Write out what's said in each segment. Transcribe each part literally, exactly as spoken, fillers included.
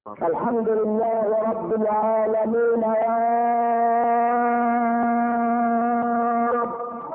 الحمد لله رب العالمين يا رب.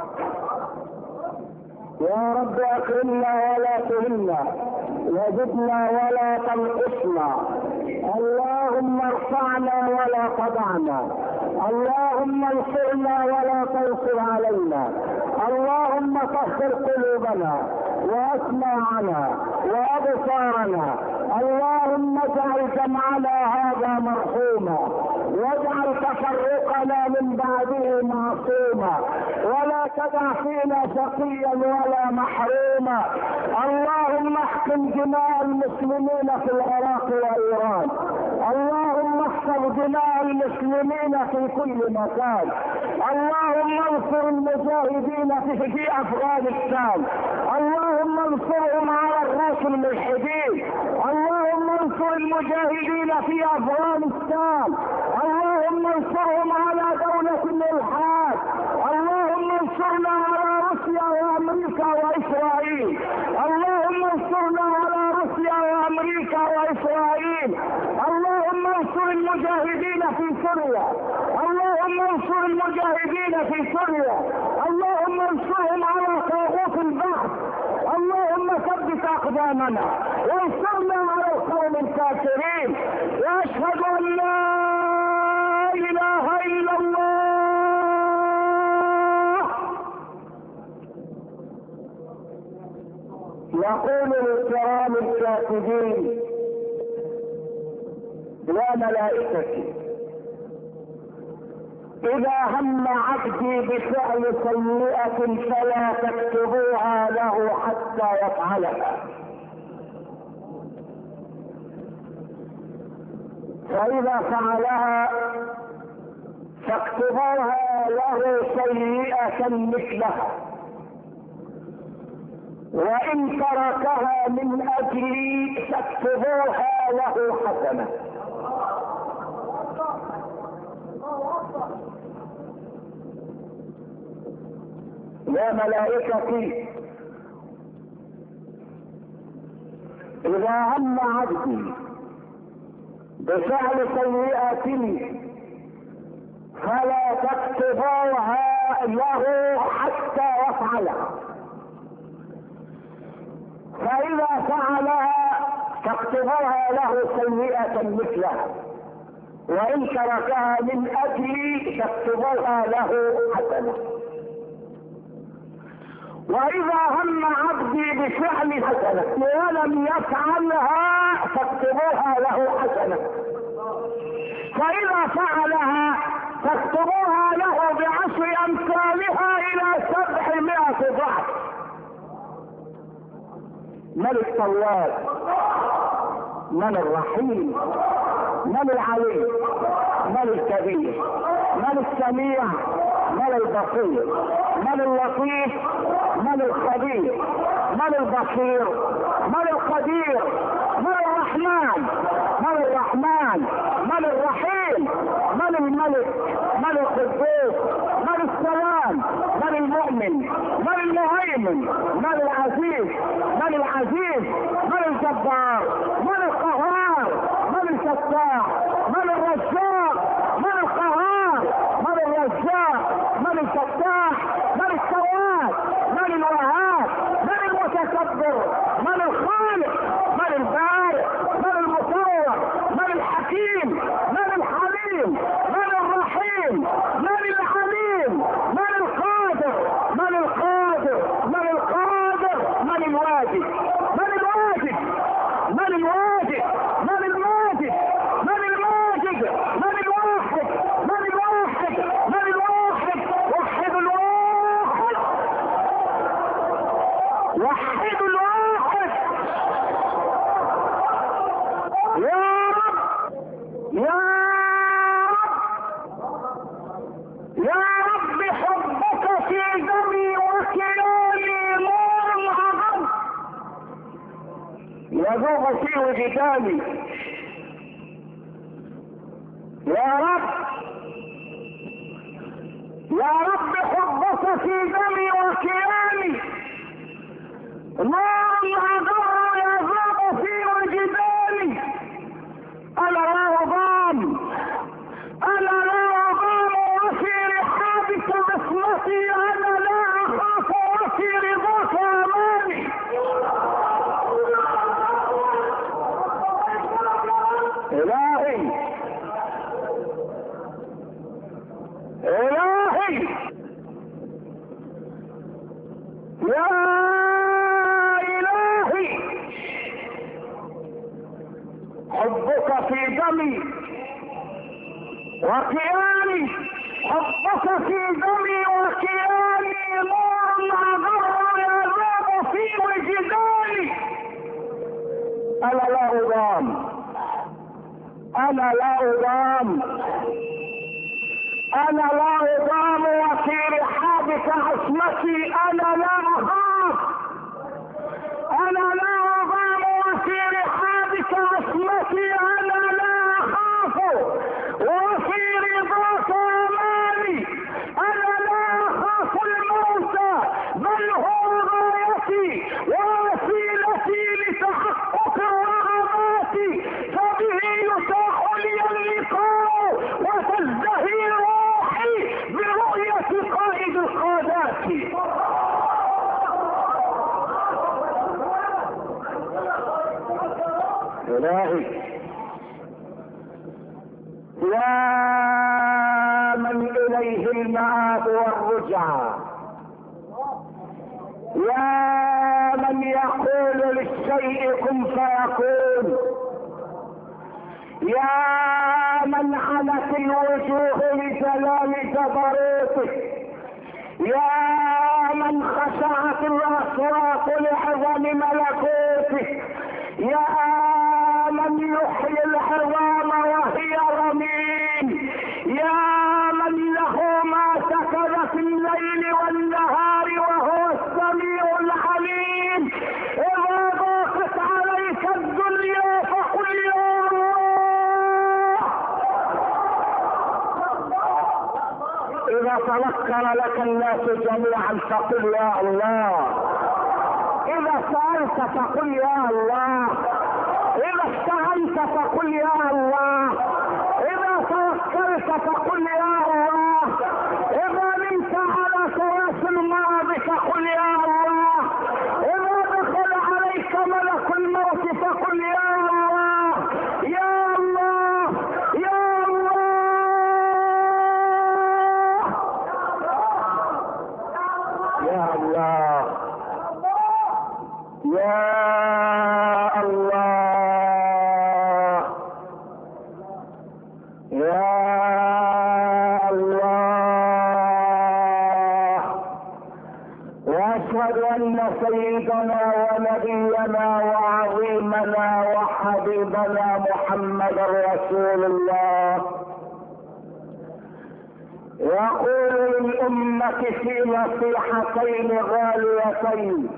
يا رب اكرمنا ولا تهنا، وزدنا ولا تنقصنا، اللهم ارفعنا ولا تضعنا، اللهم انصرنا ولا تنصر علينا، اللهم طهر قلوبنا واسماعنا وابصارنا، اللهم اجعل جمعنا هذا مرحوما، واجعل تفرقنا من بعده معصوما، ولا تدع فينا شقيا ولا محروما. اللهم احكم دماء المسلمين في العراق وايران، اللهم احفظ دماء المسلمين في كل مكان، اللهم انصر المجاهدين في, في افغانستان، اللهم انصرهم على الروس الملحدين، اللهم انصر المجاهدين في افغانستان، اللهم انصرهم على دولة الالحاد، اللهم انصرنا على روسيا وامريكا واسرائيل، اللهم انصرنا على روسيا وامريكا واسرائيل، اللهم انصر المجاهدين في سوريا، اللهم انصر المجاهدين في سوريا، اللهم انصرهم على طاغوت البحث، اللهم ثبت اقدامنا وانصرنا على القوم الكافرين. واشهد ان لا اله الا الله. يقول الكرام الكاتبين: يا ملائكتي، اذا هم عبدي بفعل سيئة فلا تكتبوها له حتى يفعلها، فاذا فعلها فاكتبوها له سيئة مثلها، وان تركها من اجلي فاكتبوها له حسنة. يا ملائكتي، اذا هم عبدي بفعل سيئة فلا تكتبوها له حتى يفعلها، فاذا فعلها فاكتبوها له سيئة مثلها، وان تركها من اجلي فاكتبوها له حسنة. واذا هم عبدي بفعل حسنة ولم يفعلها فاكتبوها له حسنة، فاذا فعلها فاكتبوها له بعشر امثالها الى سبعمائة ضعف. من التواب، من الرحيم، من العليم، من الكبير، من السميع، من البصير، من اللطيف، من الخبير، من البصير، من القدير، من الرحمن، من الرحمن، من الرحيم، من الملك، من القدوس، من السلام، من المؤمن، من المهيمن، من العزيز، من العزيز، من الجبار، من القهار، من الفتاح، من الرزاق، من القهار، من الرزاق، من الفتاح، من التواب، من الوهاب، من المتكبر، من الخالق، من البارئ، من المصور، من الحكيم، من الحليم، من الرحيم، من العليم، من القادر، من القادر، من القادر، من الواجد، من الواجد، من الواجد، من الماجد، من الماجد، من الواحد، من الواحد، من الواحد، وحد الواحد، وحد الواحد. يا رب، يا رب، يا رب، حبك في دمي وكلامي نور عظم يذوب في وجداني. يا رب، يا رب، حبك في دمي وكلامي نور عظم يذوب في وجداني. الهي الهي يا الهي حبك في دمي وكياني، حبك في دمي وكياني نور عذر يذوب في وجداني. انا لا اضام، انا لا اضام، انا لا اضام، وفي رحابك عصمتي انا لا اخاف. انا لا اضام وفي رحابك عصمتي انا لا اخاف، وفي رضاك اماني انا لا اخاف الموت، بل هو غايتي ووسيلتي لتحقق الرغبات، فبه يتاح لي اللقاء وتزدهي روحي برؤية قائد القادات. إلهي يا من إليه المآب والرجعى، يا من يقول للشيء كن فيكون، يا من عنت الوجوه لجلال جبروته، يا من خشعت الأصوات لعظم ملكوته، يا من يحيي العظام وهي رميم، يا من له ما سكن في الليل والنهار وهو السميع العليم. إذا ضاقت عليك الدنيا فقل يا الله. إذا تذكر لك الناس جميعا فقل يا الله. إذا سألت فقل يا الله، إذا استعنت فقل يا الله، إذا توكلت فقل يا الله، إذا نمت على فراش المرض فقل يا الله، إذا دخل عليك ملك الموت فقل يا الله يا الله يا الله. يا الله يا الله يا الله. واشهد ان سيدنا ونبينا وعظيمنا وحبيبنا محمد رسول الله يقول للامه في نصيحتين غاليتين: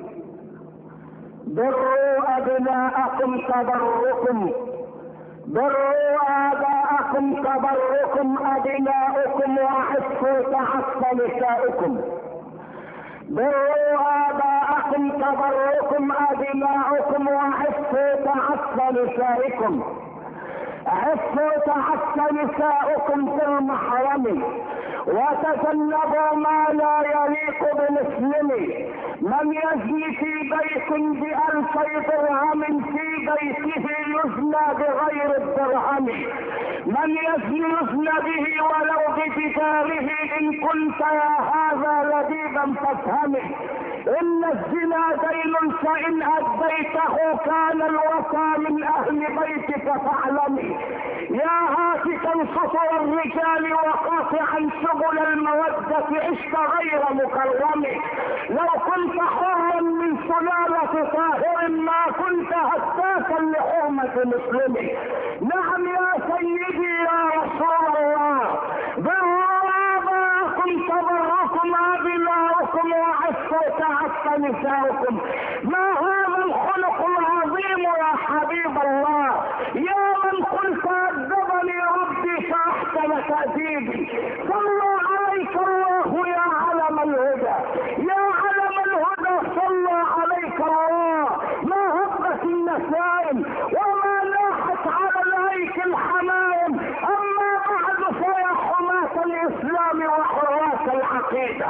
بروا ابناءكم تبركم، بروا اباءكم تبركم ابناؤكم، وعفوا تحت نسائكم. بروا اباءكم تبركم ابناؤكم، وعفوا تحت نسائكم. عفوا تحت نسائكم في المحرم، وتجنبوا ما لا يليق بالمسلم. من يزني في بيت بألفي درهم في بيته يزنى بغير الدرهم. من يزني يزنى به ولو بجداره. إن كنت يا هذا لبيبا فافهمه، إن الزنا دين فإن أديته كان الوفى من أهل بيتك فاعلمي. يا هاتفا سطر الرجال وقاطعا سبل المودة عشت غير مكرم. لو كنت حرا من سلالة طاهر ما كنت هتاكا لحرمة مسلم. نعم يا سيدي يا رسول الله، براباكم تبركم ابناؤكم، وعفوا تحت نساؤكم. ما هذا الخلق العظيم يا حبيب الله، يا من قلت أدبني ربي فأحسن تأديبي. صلى عليك الله يا علم الهدى، يا علم الهدى صلى عليك الله. ما هبت النسائم وما لاحت على الهيك الحمائم، أما بعد فيا حماة الإسلام وحراس العقيدة،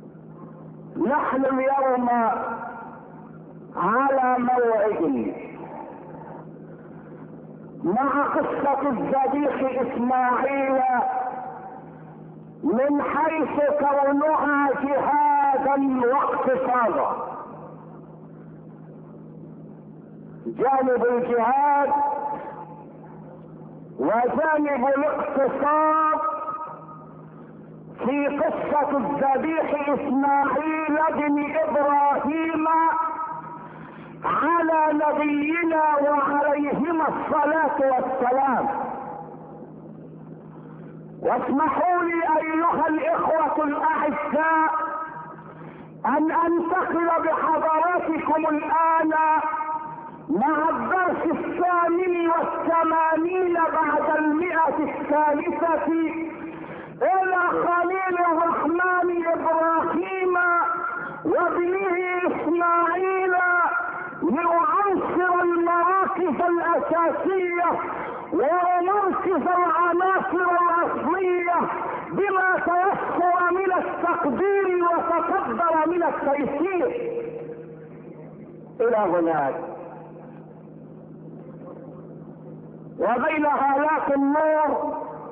نحن اليوم على موعد مع قصة الذبيح اسماعيل من حيث كونها جهادا واقتصادا. جانب الجهاد وجانب الاقتصاد في قصة الذبيح اسماعيل بن ابراهيم على نبينا وعليهما الصلاة والسلام. واسمحوا لي ايها الاخوة الاعزاء ان انتقل بحضراتكم الان مع الدرس الثامن والثمانين بعد المئة الثالثة الى خليل الرحمن ابراهيم وابنه اسماعيل لأعنصر المراكز الاساسية ومركز العناصر الاصلية بما تيسر من التقدير وتقدر من التيسير. الى هناك وبين هالات النور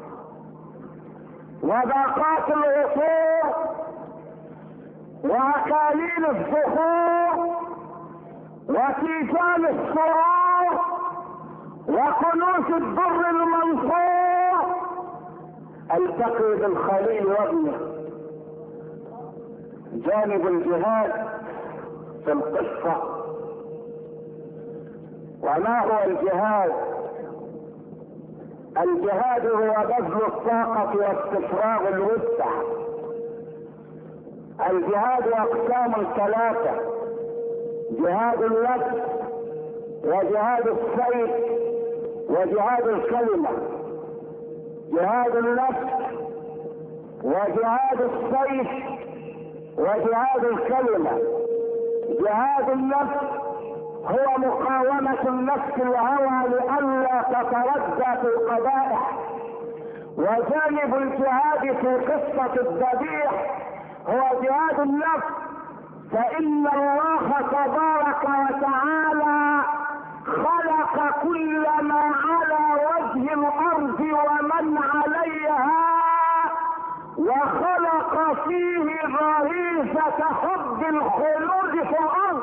وضاقات العصور واكاليل الزهور وتيجان السرور وكنوز الدر المنصور التقي بالخليل وابنه. جانب الجهاد في القصة. وما هو الجهاد؟ الجهاد هو بذل الطاقة واستفراغ الوسع. الجهاد اقسام ثلاثة: جهاد النفس وجهاد السيف وجهاد الكلمة. جهاد النفس وجهاد السيف وجهاد الكلمة. جهاد النفس هو مقاومة النفس الهوى لئلا تتردى في القبائح. وجانب الجهاد في قصة الذبيح هو جهاد النفس، فإن الله تبارك وتعالى خلق كل ما على وجه الأرض ومن عليها، وخلق فيه غريزة حب الخلود في الأرض.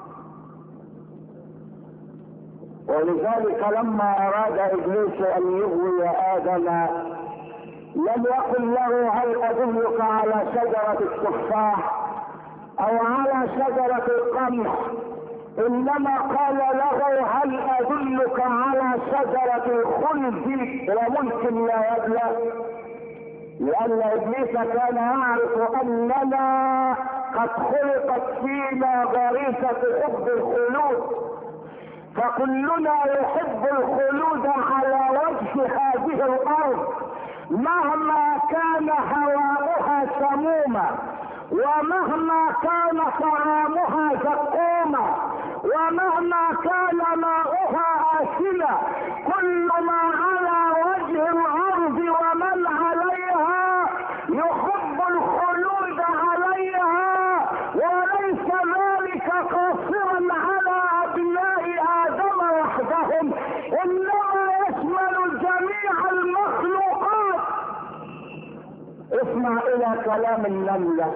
ولذلك لما أراد إبليس أن يغوي آدم لم يقل له هل أدلك على شجرة التفاح أو على شجرة القمح، إنما قال له هل أدلك على شجرة الخلد وملك لا يبلى، لأن إبليس كان يعرف أننا قد خلقت فينا غريزة حب الخلود، فكلنا يحب الخلود على وجه هذه الأرض مهما كان هواؤها سموما، ومهما كان طعامها زقوما، ومهما كان ماؤها آسنا. كل ما على وجه الأرض ومن عليها يحب الخلود عليها، وليس ذلك قاصرا على أبناء آدم وحدهم، إنما يشمل جميع المخلوقات. اسمع إلى كلام النملة،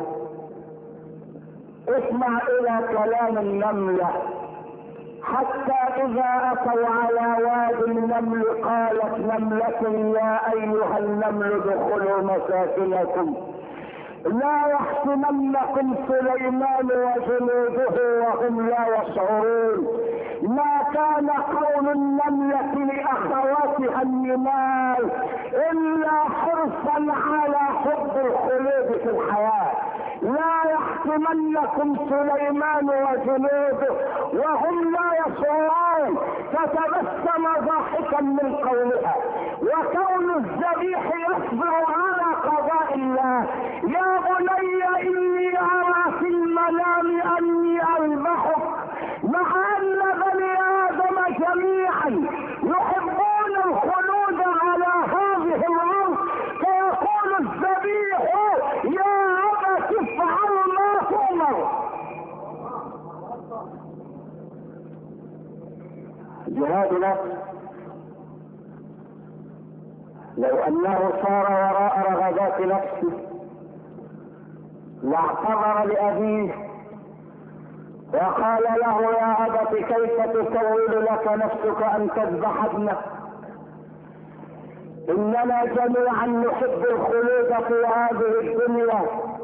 اسمع إلى كلام النملة. حتى إذا أتوا على واد النمل قالت نملة يا أيها النمل ادخلوا مساكنكم لا يحطمنكم سليمان وجنوده وهم لا يشعرون. ما كان قول النملة لأخواتها النمال إلا حرصا على حب الخلود في الحياة. لا يحطمنكم سليمان وجنوده وهم لا يشعرون. فتبسم ضاحكا من قولها، وكون الذبيح يصبر على قضاء الله. يا بني إني أرى في المنام أني أذبحك، مع أن بني آدم جميعا يحبون الخلود على هذه الأرض، فيقول الذبيح يا أبت افعل ما تؤمر. جهاد نفس لو انه صار وراء رغبات نفسه لاعتذر لابيه وقال له يا ابت كيف تسول لك نفسك ان تذبح ابنك؟ اننا جميعا نحب الخلود في هذه الدنيا،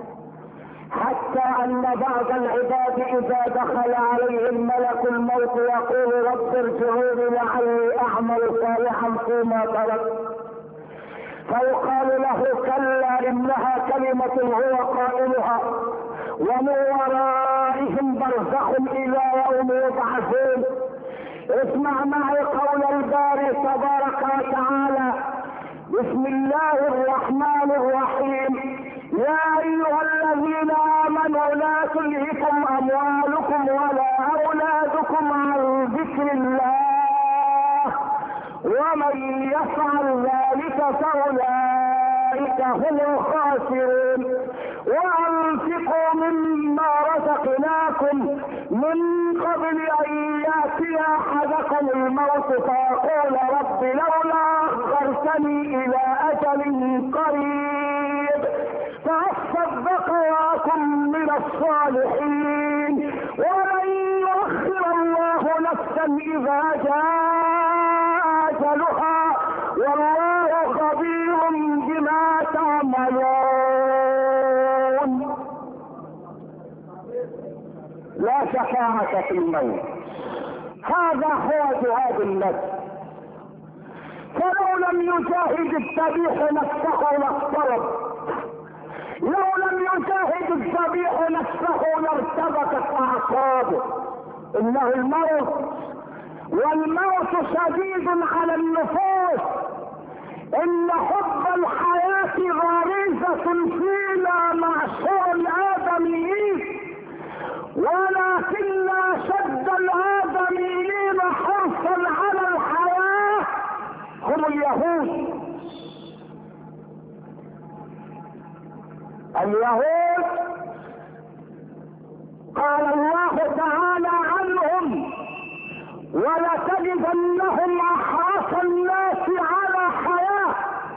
حتى ان بعض العباد اذا دخل عليهم ملك الموت يقول رب ارجعوني لعلي اعمل صالحا فيما تركت، فيقال له كلا انها كلمة هو قائلها ومن ورائهم برزخ الى يوم يبعثون. اسمع معي قول الباري تبارك وتعالى: بسم الله الرحمن الرحيم. يا ايها الذين امنوا لا تلهكم اموالكم ولا اولادكم عن ذكر الله ومن يفعل ذلك فاولئك هم الخاسرون. وانفقوا مما رزقناكم من قبل ان ياتي احدكم الموت فيقول رب لولا اخرتني الى اجل قريب فاصدق واكن من الصالحين ولن يؤخر الله نفسا اذا جاء اجلها والله خبير بما تعملون. لا شفاعة في الموت، هذا هو جهاد النفس. فلو لم يجاهد الذبيح نفسه لاضطرب، لو لم يجاهد الذبيح نفسه لارتبكت اعصابه. انه الموت، والموت شديد على النفوس. ان حب الحياة غريزة فينا معشر الادميين، ولكن شد الادميين حرصا على الحياة هم اليهود. اليهود قال الله تعالى عنهم: ولتجدنهم احرص الناس على حياة.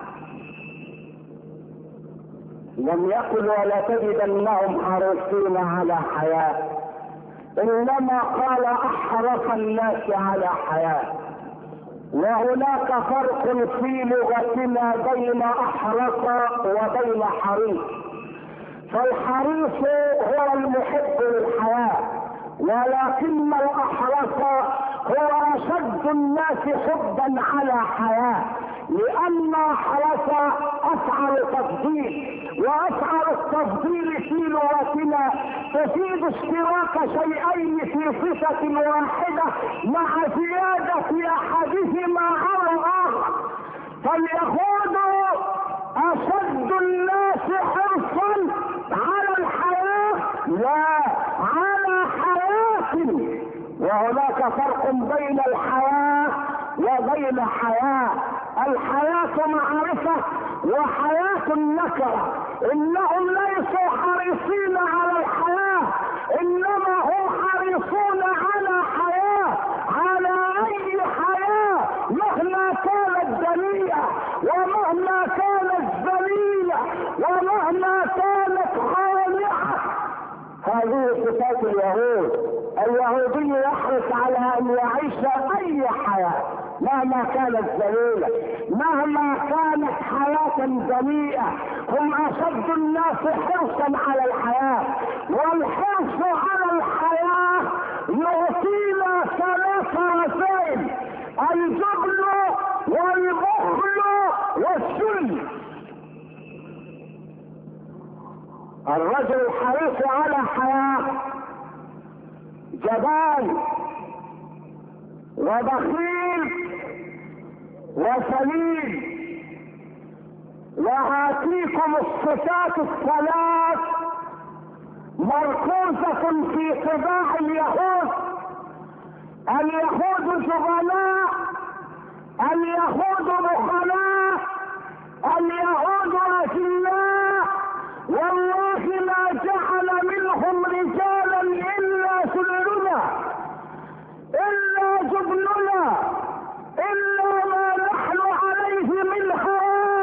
لم يقل ولتجدنهم حريصين على حياة، انما قال احرص الناس على حياة. وهناك فرق في لغتنا بين احرص وبين حريص. فالحريص هو المحب للحياة، ولكن الاحرص هو اشد الناس حبا على حياة، لان احرص افعل تفضيل، وافعل التفضيل في لغتنا تفيد اشتراك شيئين في صفة واحدة مع زيادة احدهما على الاخر. فاليهود اشد الناس حرصا على الحياة لا على حياة. وهناك فرق بين الحياة وبين حياة. الحياة معرفة وحياة النكرة. انهم ليسوا حريصين على الحياة، انما هم حريصون على حياة، على اي حياة مهما كانت دنيئة ومهما كانت ذليلة ومهما كانت خانعة. هذه صفات اليهود. اليهودي يحرص على ان يعيش اي حياة مهما كانت ذليلة، مهما كانت حياة دنيئة. هم اشد الناس حرصا على الحياة، والحرص على الحياة يعطينا ثلاث رسائل: الجبن والبخل والسل. الرجل الحريص على حياة جبان وبخيل وسليم. وهاتيكم الصفات الثلاث مركوزة في طباع اليهود. اليهود جبناء، اليهود بخلاء، اليهود أجلاء. والله ما جعل منهم رجالا إلا سلنا، إلا جبننا، إلا ما نحن عليه من حياة.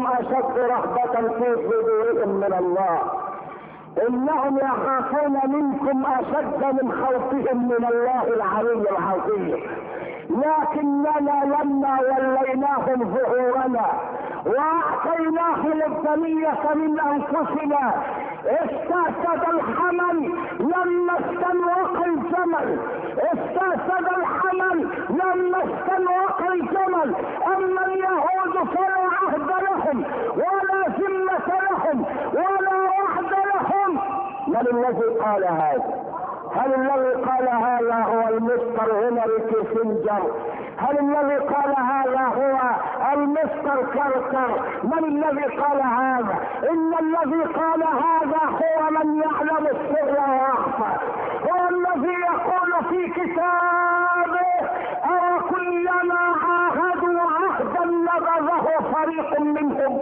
اشد رهبة في صدورهم من الله. انهم يخافون منكم اشد من خوفهم من الله العلي العظيم. لكننا لما وليناهم ظهورنا واعطيناهم الثنية من انفسنا استأسد الحمل لما استنوق الجمل، استأسد الحمل لما استنوق الجمل. اما اليهود فلا عهد لهم ولا ذمة لهم ولا وعد لهم. من الذي قال هذا؟ هل الذي قال هذا هو المستر هنري كيسنجر؟ هل الذي قال هذا هو المستر كارتر؟ من الذي قال هذا؟ ان الذي قال هذا هو من يعلم السر ويخفى، هو الذي يقول في كتابه: أو كلما عاهدوا عهدا نبذه فريق منهم.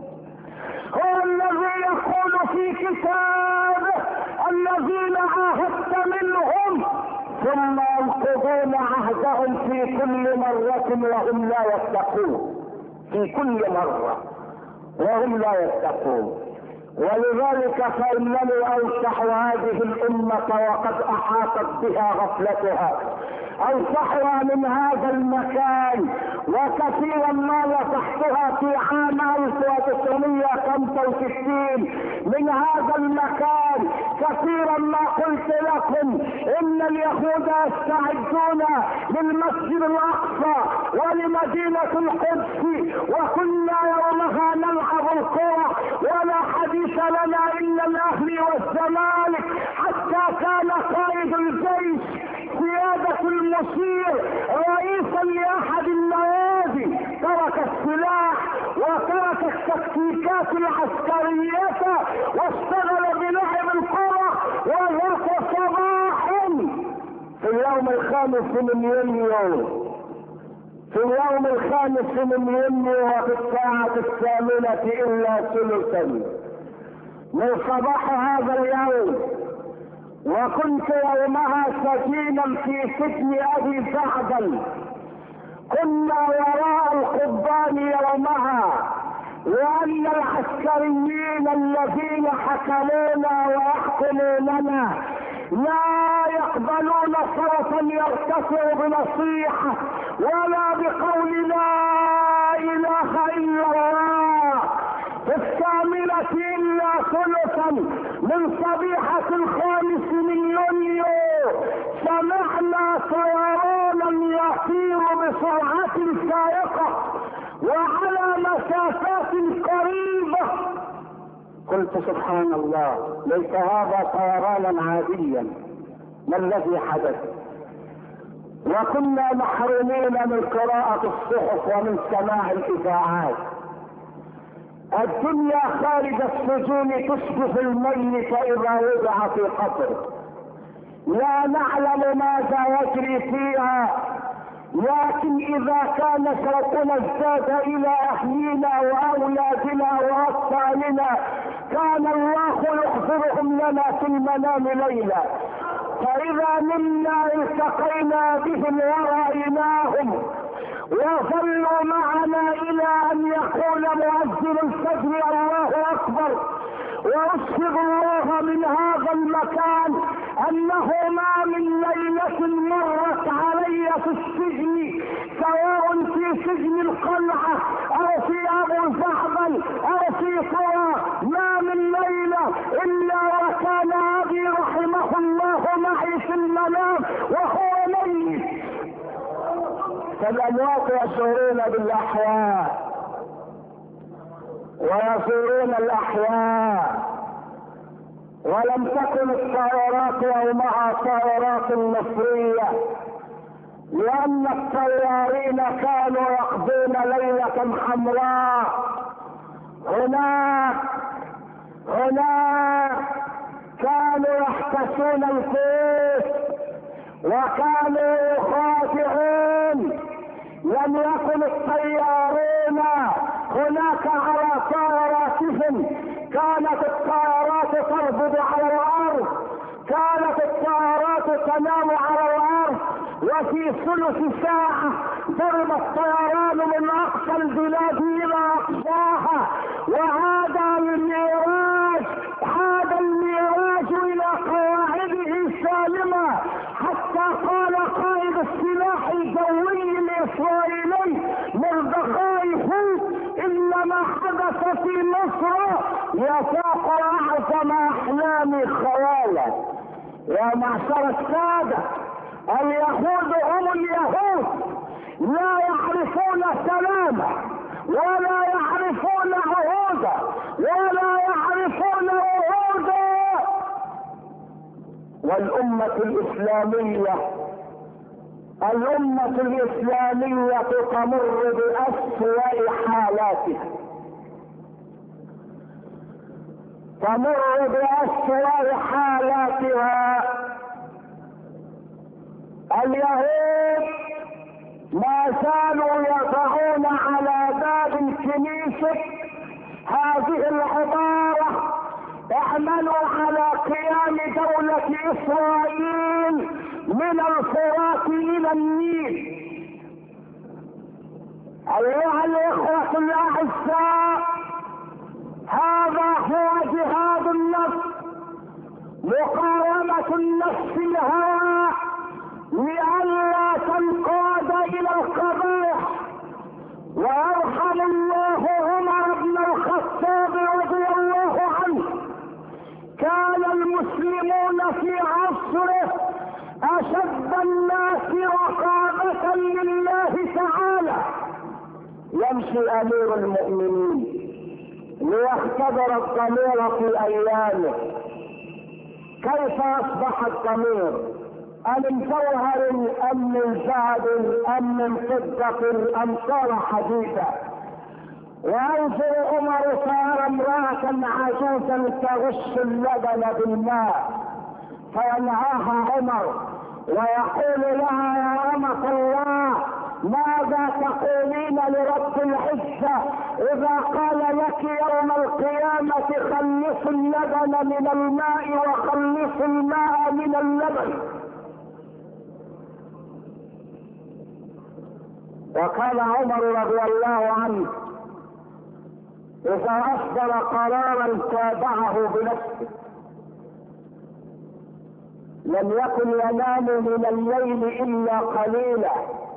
هو الذي يقول في كتابه: الذين عاهدت منهم ثم ينقضون عهدهم في كل مرة وهم لا يتقون، في كل مرة وهم لا يتقون. ولذلك فإنني أنصح هذه الأمة وقد أحاطت بها غفلتها، أنصحها من هذا المكان، وكثيرا ما نصحتها في عام ألف وتسعمائة وخمسة وستين من هذا المكان. كثيرا ما قلت لكم ان اليهود يستعدون للمسجد الأقصى ولمدينة القدس، وكنا يومها نلعب الكرة ولا حديث لنا الا الاهلي والزمالك، حتى كان قائد الجيش سيادة المشير رئيسا لاحد النوادي ترك السلاح وترك التكتيكات العسكرية واشتغل بلعب الكرة. وذاك صباح في اليوم الخامس من يونيو، في اليوم الخامس من يونيو وفي الساعة الثامنة الا ثلثا من صباح هذا اليوم، وكنت يومها سجينا في سجن ابي جعفر. كنا وراء القضبان يومها، لان العسكريين الذين حكمونا ويحكموننا لا يقبلون صوتا يرتفع بنصيحة ولا بقول لا اله الا الله. في الثامنة الا ثلثا من صبيحة الخامس من يونيو سمعنا طيرانا يطير بسرعة فائقة وعلى مسافات قريبة. قلت سبحان الله، ليس هذا طيرانا عاديا، ما الذي حدث؟ وكنا محرومين من قراءة الصحف ومن سماع الاذاعات. الدنيا خارج السجون تشبه الميت اذا وضع في قبر، لا نعلم ماذا يجري فيها، لكن اذا كان شوقنا ازداد الى اهلنا واولادنا واطفالنا كان الله يحضرهم لنا في المنام ليلا، فاذا منا التقينا بهم ورأيناهم وظلوا معنا الى ان يقول مؤذن الفجر الله اكبر. واشهد الله من هذا المكان انه ما من ليلة مرت علي في السجن، سواء في سجن القلعة او في ابو الزعبل او في قرى، ما من ليلة الا وكان ابي رحمه الله معي في المنام وهو ميت. فالاموات يشعرون بالاحياء ويصيرون الاحياء، ولم تكن الطائرات يومها طائرات مصرية، لان الطيارين كانوا يقضون ليلة حمراء هناك هناك كانوا يحتسون الكيس وكانوا يخادعون. لم يكن الطيارون هناك على طائراتهم، كانت الطائرات تربض على الارض، كانت الطائرات تنام على الارض، وفي ثلث ساعة ضرب الطيران من اقصى البلاد الى اقصاها، وعاد الميراج عاد الميراج الى قواعده سالمة، حتى قال قائد السلاح الجوي الاسرائيلي مردخاي ان ما حدث في مصر يفوق اعظم احلامي خيالا. يا معشر السادة، اليهود هم اليهود، لا يعرفون سلامة ولا يعرفون عهودا ولا يعرفون وعودا. والأمة الإسلامية الأمة الإسلامية تمر بأسوأ حالاتها، تمر بأسوأ حالاتها. اليهود ما زالوا يضعون على باب الكنيسة هذه العبارة: اعملوا على قيام دولة إسرائيل من الفرات إلى النيل. أيها الإخوة الأعزاء، هذا هو جهاد النفس، مقاومة النفس الهوى لئلا تنقاد إلى القبائح. ويرحم الله عمر بن الخطاب رضي الله عنه، كان المسلمون في عصره أشد الناس رقابة لله تعالى. يمشي أمير المؤمنين ليختبر الضمير في أيامه. كيف أصبح الضمير؟ أم من جوهر أم من ذهب أم من فضة أم صار حديدا؟ وينظر عمر فيرى امرأة عجوزا تغش اللبن بالماء، فينهاها عمر ويقول لها: يا أمة الله، ماذا تقولين لرب العزة إذا قال لك يوم القيامة خلص اللبن من الماء وخلص الماء من اللبن؟ وقال عمر رضي الله عنه: إذا أصدر قرارا تابعه بنفسه لم يكن ينام من الليل إلا قليلا،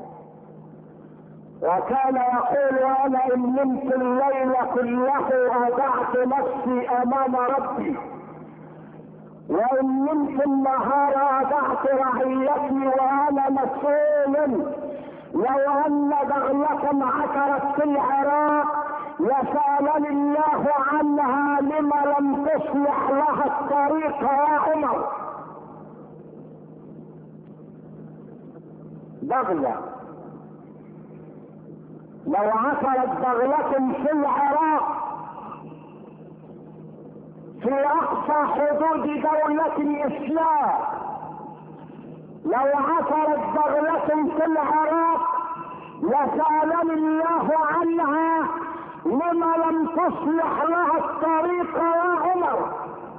وكان يقول: أنا إن نمت الليل كله أضعت نفسي أمام ربي، وإن نمت النهار أضعت رعيتي وأنا مسؤول. لو أن بغلة عثرت في العراق لسألني الله عنها لما لم تصلح لها الطريق يا عمر. بغلة لو عثرت بغلة في العراق في أقصى حدود دولة الإسلام، لو عثرت بغلة في العراق لسألني الله عنها لما لم تصلح لها الطريق يا عمر.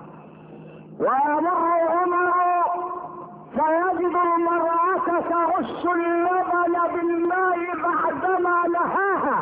ويمر عمر فيجد المرأة تغش اللبن بالماء بعدما نهاها،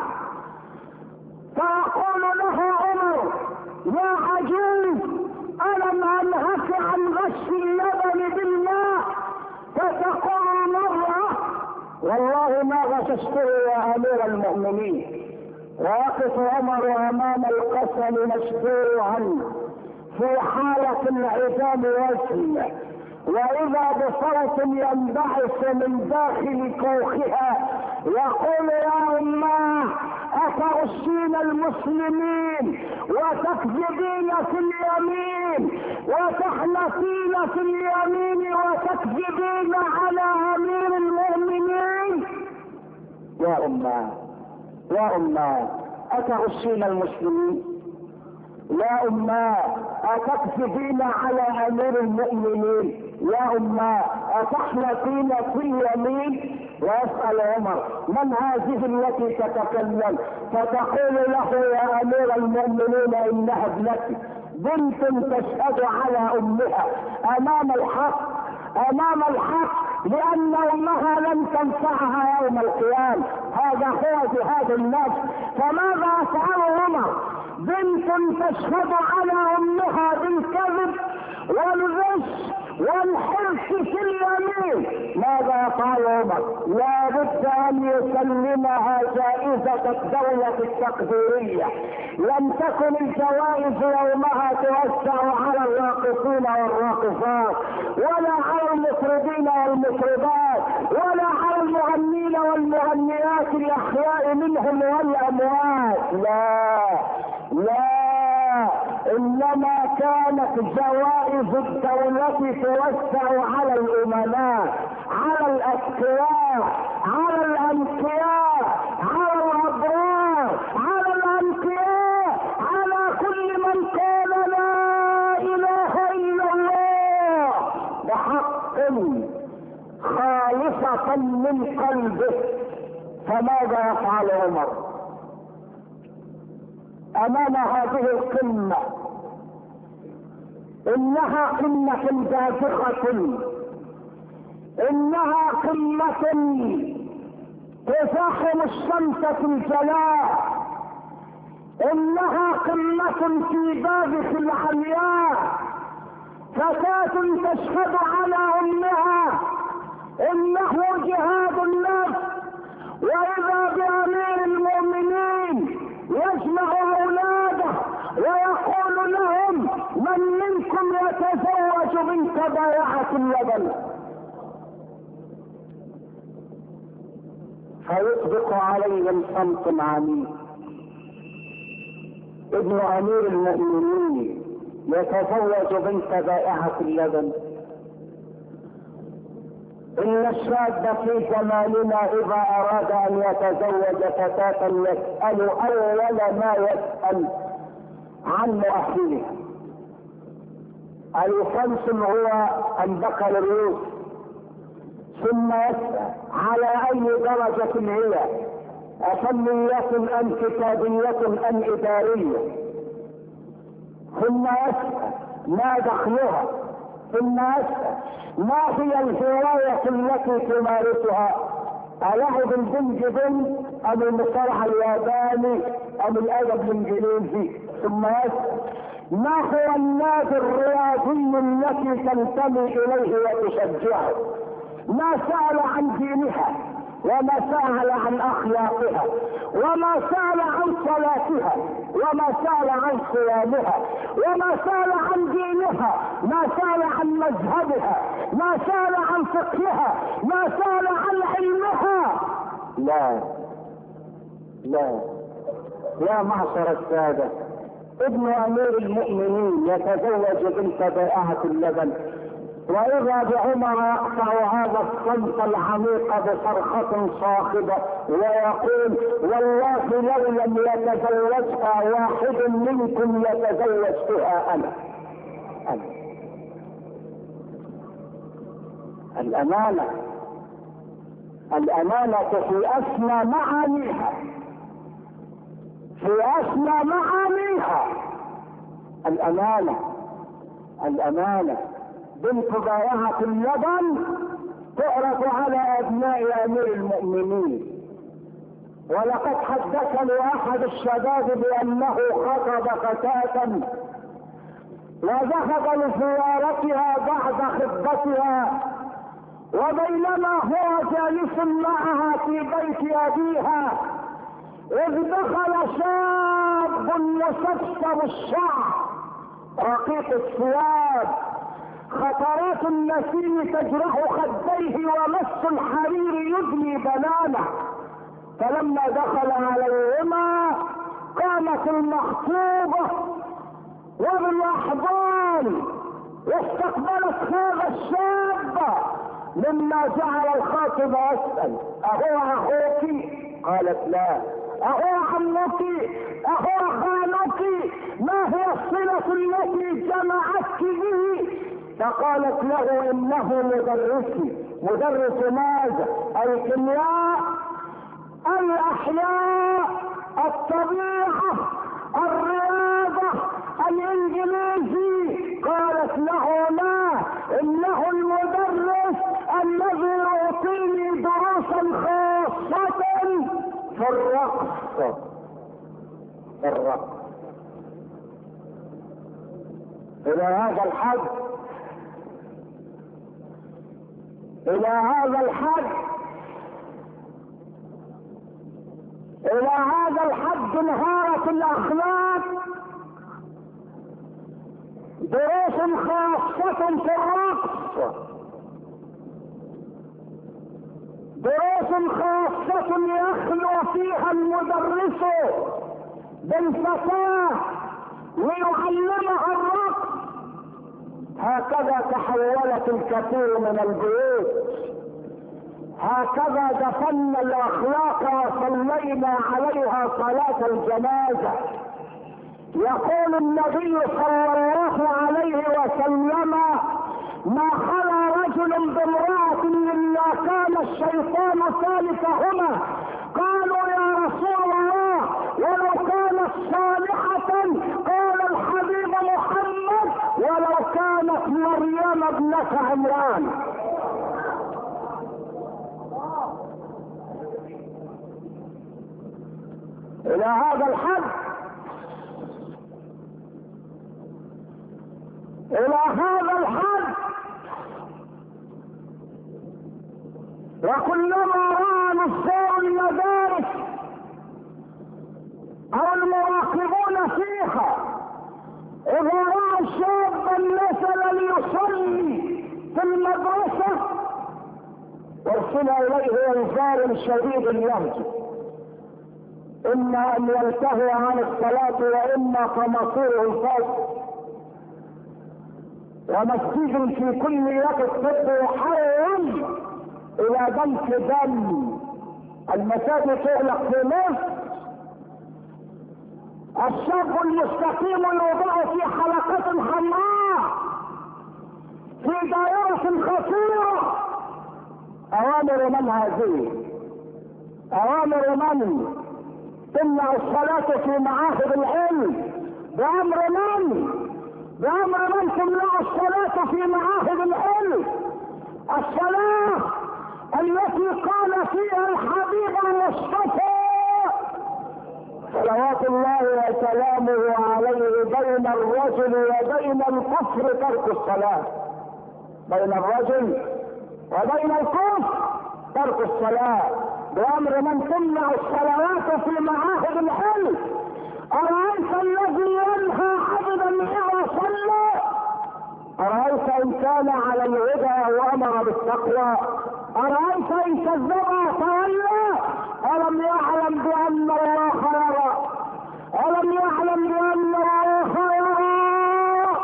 فيقول لها عمر: يا عجوز، ألم أنهك عن غش اللبن بالماء؟ فتقول المرأة: والله ما غششته يا أمير المؤمنين. ويقف عمر أمام القسم مشجوعا في حالة انعدام وزن، وإذا بصوت ينبعث من داخل كوخها يقول: يا أماه، أتغشين المسلمين وتكذبين في اليمين وتحلفين في اليمين وتكذبين على أمير المؤمنين؟ يا أماه يا أماه، أتغشين المسلمين؟ يا أماه، أتكذبين على أمير المؤمنين؟ يا أماه، أتحلفين في اليمين؟ ويسأل عمر: من هذه التي تتكلم؟ فتقول له: يا أمير المؤمنين، إنها ابنتي، بنت تشهد على أمها أمام الحق أمام الحق لان امها لن تنفعها يوم القيامة. هذا هو جهاد النفس. فماذا يفعل عمر؟ بنت تشهد على امها بالكذب والغش والحرص في اليمين، ماذا يفعل عمر؟ لا بد ان يسلمها جائزة الدولة التقديرية. لم تكن الجوائز يومها توسع على الراقصين والراقصات، ولا على المطربين والمطربات، ولا على المغنين والمغنيات الاحياء منهم والاموات. لا لا، انما كانت جوائز الدولة توسع على الامناء، على الاتقياء، على الانقياء، على الابرار، على الانقياء، على كل من قال لا اله الا الله بحق خالصة من قلبه. فماذا يفعل عمر امام هذه القمة؟ انها قمة بازخة، انها قمة تزاحم الشمس في الجلاء، انها قمة في بازخ العلياء. فتاة تشهد على امها انه جهاد النفس، واذا بامير المؤمنين يجمع اولاده ويقول لهم من منكم يتزوج بنت بائعة اللبن، فيطبق عليهم صمت عميق. ابن امير المؤمنين يتزوج بنت بائعة اللبن؟ ان الشاب في زماننا اذا اراد ان يتزوج فتاة يسأل اول ما يسأل عن مؤهلها، ايخمس هو ام بكر الروس، ثم يسأل على اي درجة هي، افنية ام كتابية ام ادارية، ثم يسأل ما دخلها، ثم يسأل ما هي الهواية التي تمارسها، ألعب البنج بنج ام المصارعة الياباني ام الادب الانجليزي، ثم يسأل ما هو النادي الرياضي التي تنتمي اليه وتشجعه. ما سأل عن دينها، وما سأل عن اخلاقها، وما سأل عن صلاتها، وما سأل عن صيامها، وما سأل عن دينها، ما سأل عن مذهبها، ما سأل عن فقهها، ما سأل عن علمها. لا لا يا معشر السادة، ابن امير المؤمنين يتزوج بنت بائعة اللبن، واذا بعمر يقطع هذا الصمت العميق بصرخة صاخبة ويقول والله لو لم يتزوجها واحد منكم يتزوجتها انا. أنا. الامانة، الامانة في اسمى معانيها، في اسمى معانيها الامانة. الامانة بنت بائعة اللبن تعرف على ابناء امير المؤمنين. ولقد حدثني احد الشباب بانه خطب فتاة وذهب لزيارتها بعد خطبتها، وبينما هو جالس معها في بيت ابيها اذ دخل شاب يسبسب الشعر رقيق الثياب، خطرات النسيم تجرح خديه ومس الحرير يدلي بنانه. فلما دخل عليهما قامت المخطوبة وبالاحضان واستقبلت هذا الشاب، مما جعل الخاطب يسأل اهو اخوك؟ قالت لا. اهو عمك؟ اهو خالك؟ ما هي الصلة التي جمعتك به؟ فقالت له انه مدرسي. مدرس ماذا؟ الكيمياء، الاحياء، الطبيعة، الرياضة، الانجليزي. قالت له لا، انه المدرس الذي الرقص الرقص الى هذا الحد الى هذا الحد الى هذا الحد انهارت الاخلاق. دروس خاصة في الرقص، دروس خاصة يخلو فيها المدرس بالفتاة ويعلمها الرقص. هكذا تحولت الكثير من البيوت، هكذا دفنا الاخلاق وصلينا عليها صلاة الجنازة. يقول النبي صلى الله عليه وسلم: ما خلا رجل بامرأة الا كان الشيطان ثالثهما. قالوا يا رسول الله ولو كانت صالحة؟ قال الحبيب محمد: ولو كانت مريم ابنة عمران. الى هذا الحد، الى هذا الحد. وكلما راى نصار المدارس او المراقبون فيها اذا راى شابا مثلا يصلي في المدرسة ارسل اليه انذار شديد اللهجة: اما ان ينتهي عن الصلاة واما فمصيره الفاسد. ومسجد في كل يد الطب يحرم الى دمك دم. المساجد تغلق في مصر، الشاب المستقيم يوضع في حلقة حمراء في دائرة خطيرة. اوامر من هذه؟ اوامر من؟ تمنع الصلاة في معاهد العلم. بامر من؟ بامر من تمنع الصلاة في معاهد العلم؟ الصلاة التي قال فيها الحبيب المصطفى صلوات الله وسلامه عليه: بين الرجل وبين الكفر ترك الصلاة. بين الرجل وبين الكفر ترك الصلاة. بأمر من تمنع الصلوات في معاهد العلم. أرأيت الذي ينهى عبدا إذا صلى؟ أرأيت إن كان على الهدى وأمر بالتقوى؟ أرأيت إن كذب وتولى؟ ألم يعلم بأن الله يرى؟ ألم يعلم بأن الله يرى؟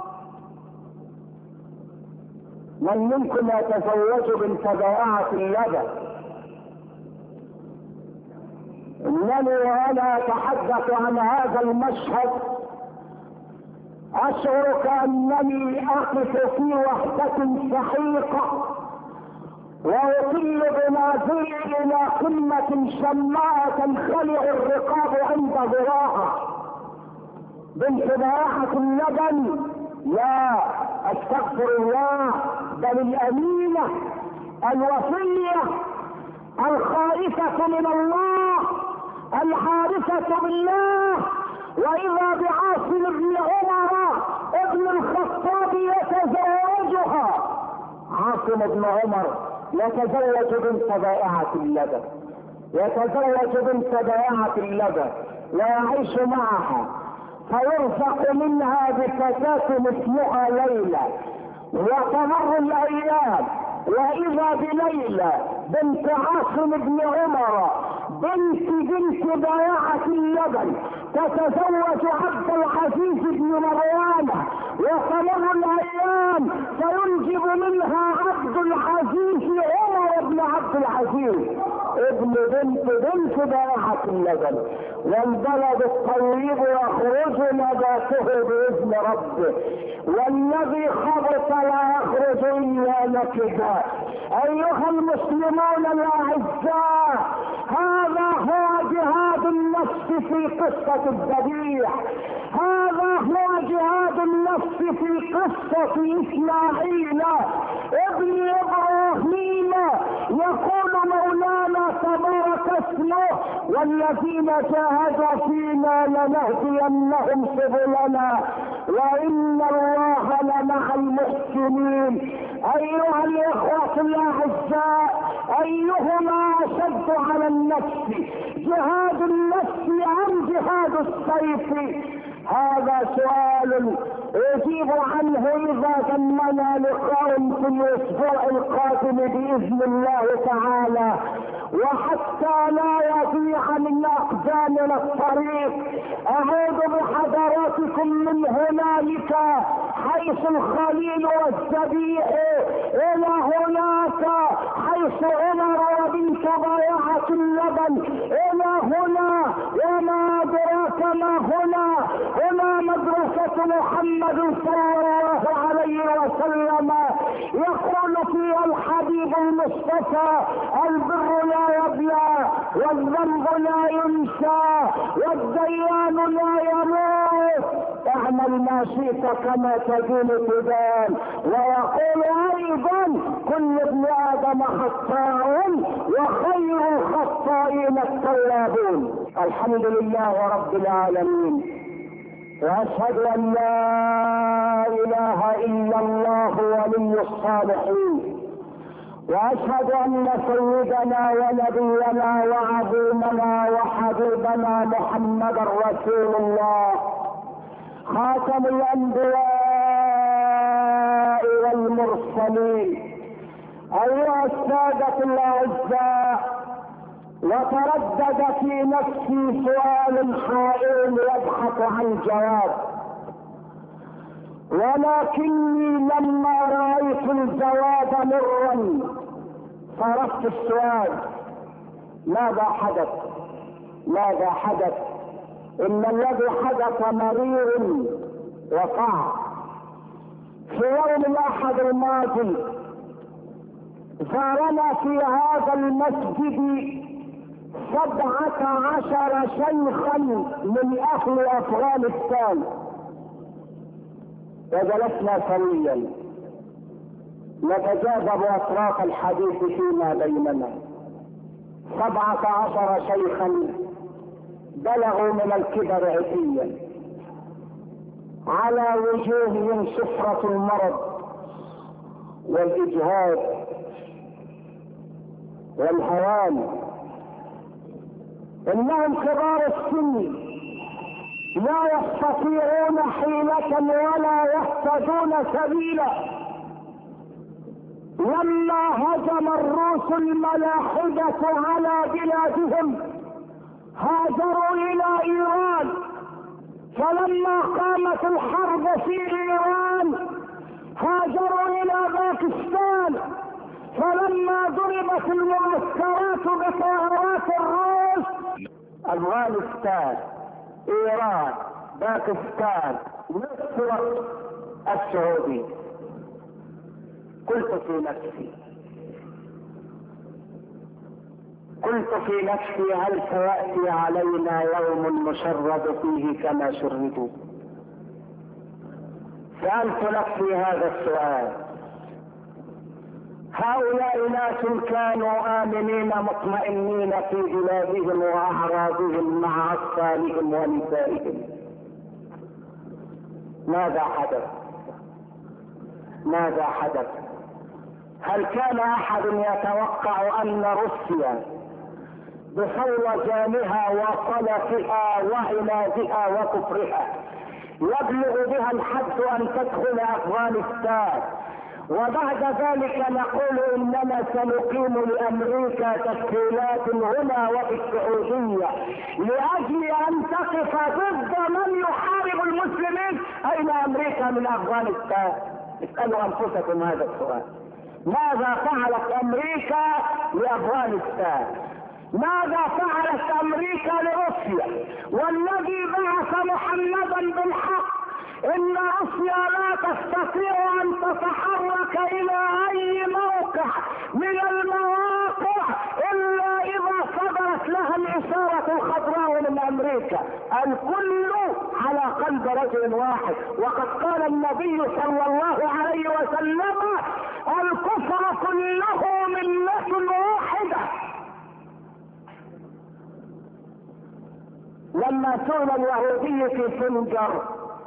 من منكم يتزوج بنت ضائعة اللبن؟ انني وانا اتحدث عن هذا المشهد اشعر كانني اقف في وحدة سحيقة واطل بنازلي الى قمة شماء تنخلع الرقاب عند ذراعها. بنت ضائعة اللبن؟ لا، استغفر الله، بل الامينة الوفية الخائفة من الله الحارسة بالله. واذا بعاصم بن عمر ابن الخطاب يتزوجها. عاصم بن عمر يتزوج بنت ضائعة اللبن، يتزوج بنت ضائعة اللبن ويعيش معها، فيرزق منها بفتاة اسمها ليلى. وتمر الايام واذا بليلى بنت عاصم بن عمر بنت بنت ضائعة اللبن تتزوج عبد العزيز بن مروان. وتمر الايام فينجب منها عبد العزيز عمر بن عبد العزيز ابن بنت بنت ضائعة اللبن. والبلد الطيب يخرج نباته باذن ربه، والذي خبث لا يخرج الا نكدا. ايها المسلمون الاعزاء، هذا هو جهاد النفس في قصة الذبيح، هذا هو جهاد النفس في قصة اسماعيل ابن ابراهيم. يقول مولانا تبارك اسمه: والذين جاهدوا فينا لنهدينهم سبلنا وإن الله لمع المحسنين. أيها الإخوة الأعزاء، أيهما أشد على النفس، جهاد النفس أم جهاد السيف؟ هذا سؤال أجيب عنه إذا جمعنا لقاء في الأسبوع القادم بإذن الله تعالى. وحتى لا يضيع من أقدامنا الطريق، أعود بحضراتكم من هنالك حيث الخليل والذبيح إلى هناك حيث عمر وبنت ضيعة اللبن، إلى هنا وما أدراك ما هنا. هنا مدرسة محمد صلى الله عليه وسلم، يقول فيها الحبيب المصطفى: البر لا يبلى والذنب لا ينسى والديان لا يموت، اعمل ما شئت كما تدين تدان. ويقول ايضا: كل ابن ادم خطاء وخير الخطائين التوابون. الحمد لله رب العالمين، واشهد ان لا اله الا الله ولي الصالحين، واشهد ان سيدنا ونبينا وعظيمنا وحبيبنا محمدا رسول الله، خاتم الانبياء والمرسلين. ايها السادة الاعزاء، وتردد في نفسي سؤال حائر يبحث عن جواب، ولكني لما رأيت الجواب مرا صرفت السؤال: ماذا حدث؟ ماذا حدث؟ إن الذي حدث مرير وقع. في يوم الأحد الماضي زارنا في هذا المسجد سبعة عشر شيخا من أهل أفغانستان، وجلسنا سويا نتجاذب أطراف الحديث فيما بيننا. سبعة عشر شيخا بلغوا من الكبر عتيا، على وجوههم صفرة المرض والإجهاد والهوان. إنهم كبار السن لا يستطيعون حيلة ولا يهتدون سبيلا. لما هجم الروس الملاحدة على بلادهم هاجروا إلى إيران، فلما قامت الحرب في إيران هاجروا إلى باكستان، فلما ضربت المعسكرات بطائرات الروس، أفغانستان، إيران، باكستان، مصر، السعودية، قلت في نفسي قلت في نفسي هل سيأتي علينا يوم نشرد فيه كما شردوا؟ سألت نفسي هذا السؤال. هؤلاء ناس كانوا آمنين مطمئنين في بلادهم وأعراضهم مع أطفالهم ونسائهم. ماذا حدث؟ ماذا حدث؟ هل كان أحد يتوقع أن روسيا بصولجانها وصلفها وعنادها وكفرها يبلغ بها الحد أن تدخل أفغانستان، وبعد ذلك نقول إننا سنقيم لأمريكا تشكيلات هنا وفي السعودية لأجل أن تقف ضد من يحارب المسلمين؟ أين أمريكا من أفغانستان؟ اسألوا أنفسكم هذا السؤال. ماذا فعلت أمريكا لأفغانستان؟ ماذا فعلت أمريكا لروسيا؟ والذي بعث محمدا بالحق إن روسيا لا تستطيع أن تتحرك إلى أي موقع من المواقع إلا إذا صدرت لها الإشارة الخضراء من أمريكا. الكل على قلب رجل واحد، وقد قال النبي صلى الله عليه وسلم: الكفر كله ملة واحدة. لما سئل اليهودي في سنجر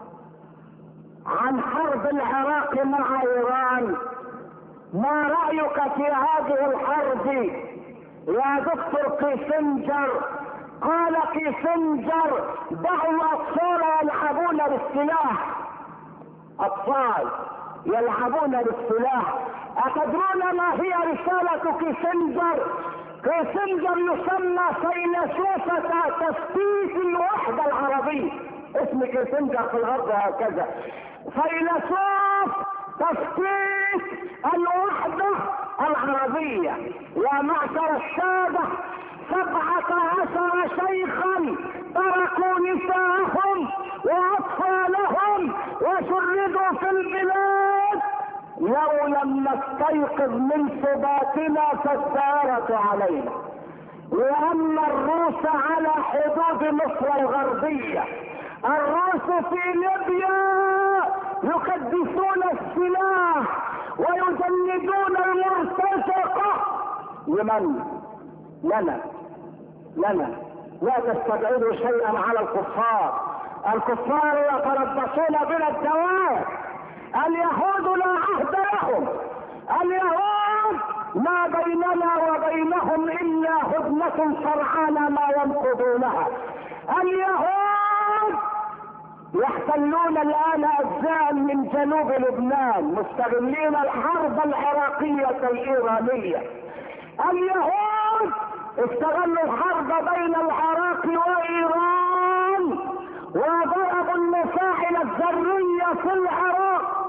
عن حرب العراق مع ايران: ما رأيك في هذه الحرب يا دكتور كيسنجر؟ قال كيسنجر: دعوا الاطفال يلعبون بالسلاح. اطفال يلعبون بالسلاح. اتدرون ما هي رسالة كيسنجر؟ كيسنجر يسمى فيلسوفة تثبيت الوحدة العربية. اسم كيسنجر في الغرب هكذا: فيلسوف تثبيت الوحدة العربية. يا معشر السادة، سبعة عشر شيخا تركوا نساءهم واطفالهم وشردوا في البلاد. لو لم نستيقظ من سباتنا فالدارة علينا. لأن الروس على حدود مصر الغربية، الروس في ليبيا يقدسون السلاح ويجندون المرتزقة. لمن؟ لنا لنا لا تستبعدوا شيئا على الكفار. الكفار يتربصون بنا الدوائر. اليهود لا عهد لهم. اليهود ما بيننا وبينهم الا هدنة سرعان ما ينقضونها. اليهود يحتلون الان اجزاء من جنوب لبنان مستغلين الحرب العراقية الايرانية. اليهود استغلوا الحرب بين العراق وايران وضربوا المفاعل الذرية في العراق.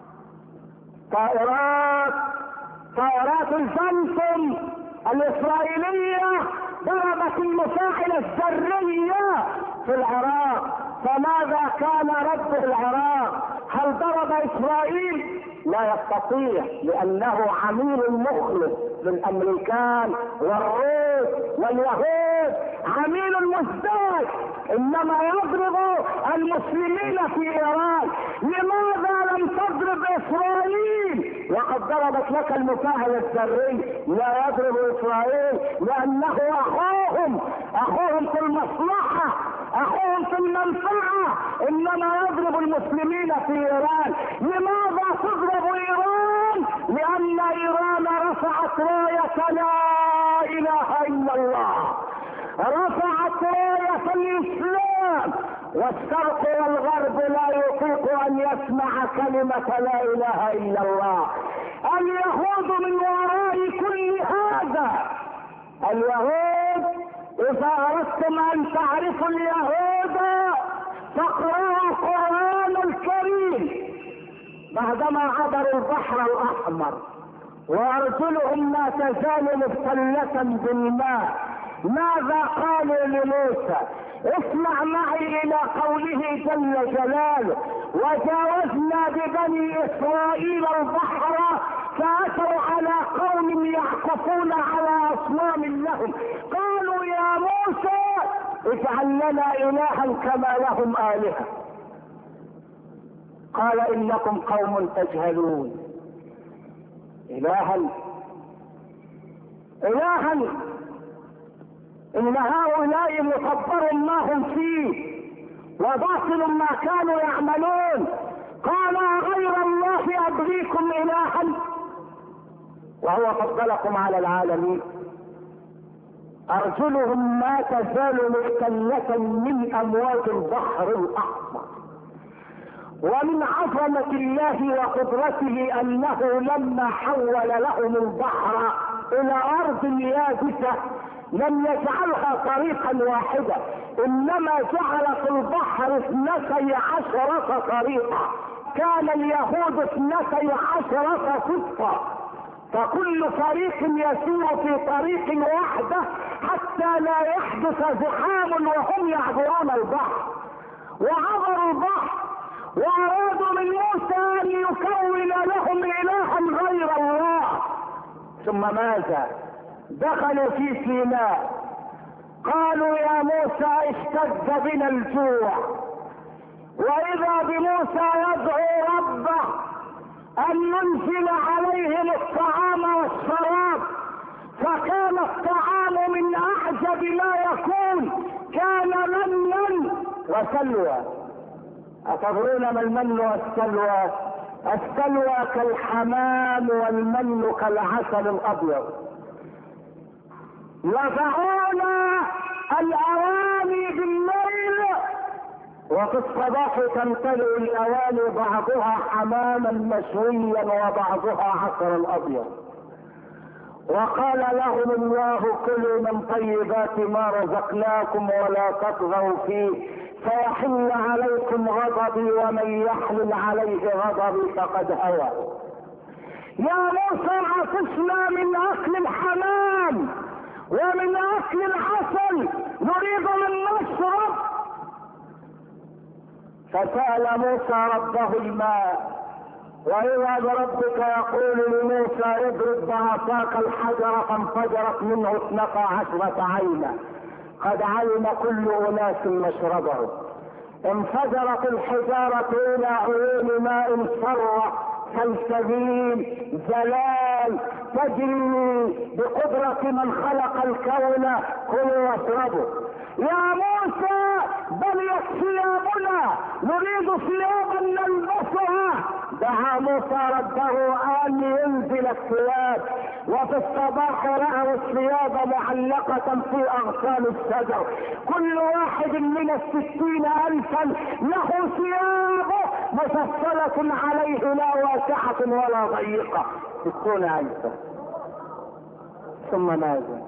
طائرات طائرات الفانتوم الاسرائيلية ضربت المفاعل الذرية في العراق. فماذا كان رد العراق؟ هل ضرب اسرائيل؟ لا يستطيع، لانه عميل مخلص للامريكان والروس واليهود، عميل مزداد، انما يضرب المسلمين في ايران. لماذا لم تضرب اسرائيل وقد ضربت لك المفاعل الذري؟ لا يضرب اسرائيل لانه اخوهم، اخوهم في المصلحة، اخوهم في المنفعة، انما يضرب المسلمين في ايران. لماذا تضرب ايران؟ لان ايران رفعت راية لا اله الا الله، رفعت راية الاسلام، والشرق والغرب لا يطيق ان يسمع كلمة لا اله الا الله. اليهود من وراء كل هذا. اليهود اذا اردتم ان تعرفوا اليهود فاقرأوا القرآن الكريم. بعدما عبروا البحر الاحمر وارجلهم ما تزال مبتلة بالماء، ماذا قالوا لموسى؟ اسمع معي الى قوله جل جلاله: وجاوزنا ببني اسرائيل البحر فاتوا على قوم يعكفون على اصنام لهم قالوا يا موسى اجعل لنا الها كما لهم الهه. قال انكم قوم تجهلون. الها الها ان هؤلاء مصبر ما هم فيه وباطل ما كانوا يعملون. قال غير الله ابغيكم الها وهو فضلكم على العالمين. ارجلهم ما تزال مختلة من امواج البحر الاحمر. ومن عظمة الله وقدرته انه لما حول لهم البحر الى ارض يابسة لم يجعلها طريقا واحدة، انما جعل في البحر اثنتي عشرة طريقة. كان اليهود اثنتي عشرة سبطة، فكل فريق يسير في طريق واحدة حتى لا يحدث زحام وهم يعبرون البحر. وعبروا البحر وارادوا من موسى ان يكون لهم الها غير الله. ثم ماذا؟ دخلوا في سيناء قالوا يا موسى اشتد بنا الجوع، واذا بموسى يدعو ربه ان ينزل عليهم الطعام والشراب، فكان الطعام من اعجب ما يكون فرعون كان منا وسلوى. أتدرون ما المن والسلوى؟ السلوى كالحمام والمن كالعسل الأبيض. يضعون الأواني بالليل وفي الصباح تمتلئ الأواني بعضها حماما مشويا وبعضها عسل أبيض. وقال لهم الله كلوا من طيبات ما رزقناكم ولا تطغوا فيه فيحل عليكم غضبي ومن يحلل عليه غضبي فقد هوى. يا موسى عطشنا من اكل الحمام ومن اكل العسل نريد من نشرب. فسأل موسى ربه الماء، وإذا بربك يقول لموسى اضرب بعصاك الحجر فانفجرت منه اثنتا عشرة عينا قد علم كل أناس مشربه. انفجرت الحجارة إلى عيون ماء صر سلسبيل زلال تجري بقدرة من خلق الكون كلوا واشربوا. يا موسى بليت ثيابنا نريد ثيابا نلبسها. دعا موسى ربه ان ينزل الثياب، وفي الصباح رأوا الثياب معلقة في اغصان الشجر، كل واحد من الستين الفا له ثيابه مفصلة عليه لا واسعة ولا ضيقة، ستون الفا. ثم ماذا؟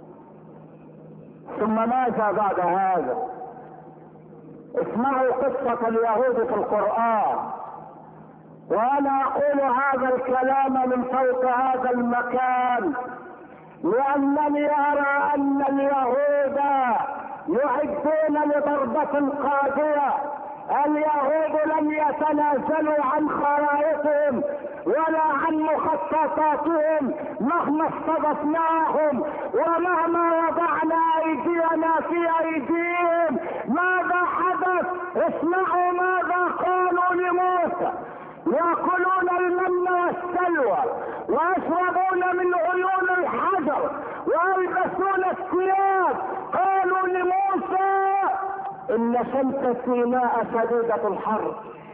ثم ماذا بعد هذا؟ اسمعوا قصة اليهود في القرآن. وانا اقول هذا الكلام من فوق هذا المكان لانني ارى ان اليهود يعدون لضربة قادرة. اليهود لم يتنازلوا عن خرائطهم ولا عن مخططاتهم مهما استضفناهم ومهما وضعنا ايدينا في ايديهم. ماذا حدث؟ اسمعوا ماذا قالوا لموسى: يأكلون المن والسلوى ويشربون من عيون الحجر ويلبسون الثياب. قالوا لموسى: إن شمس سيناء شديدة الحر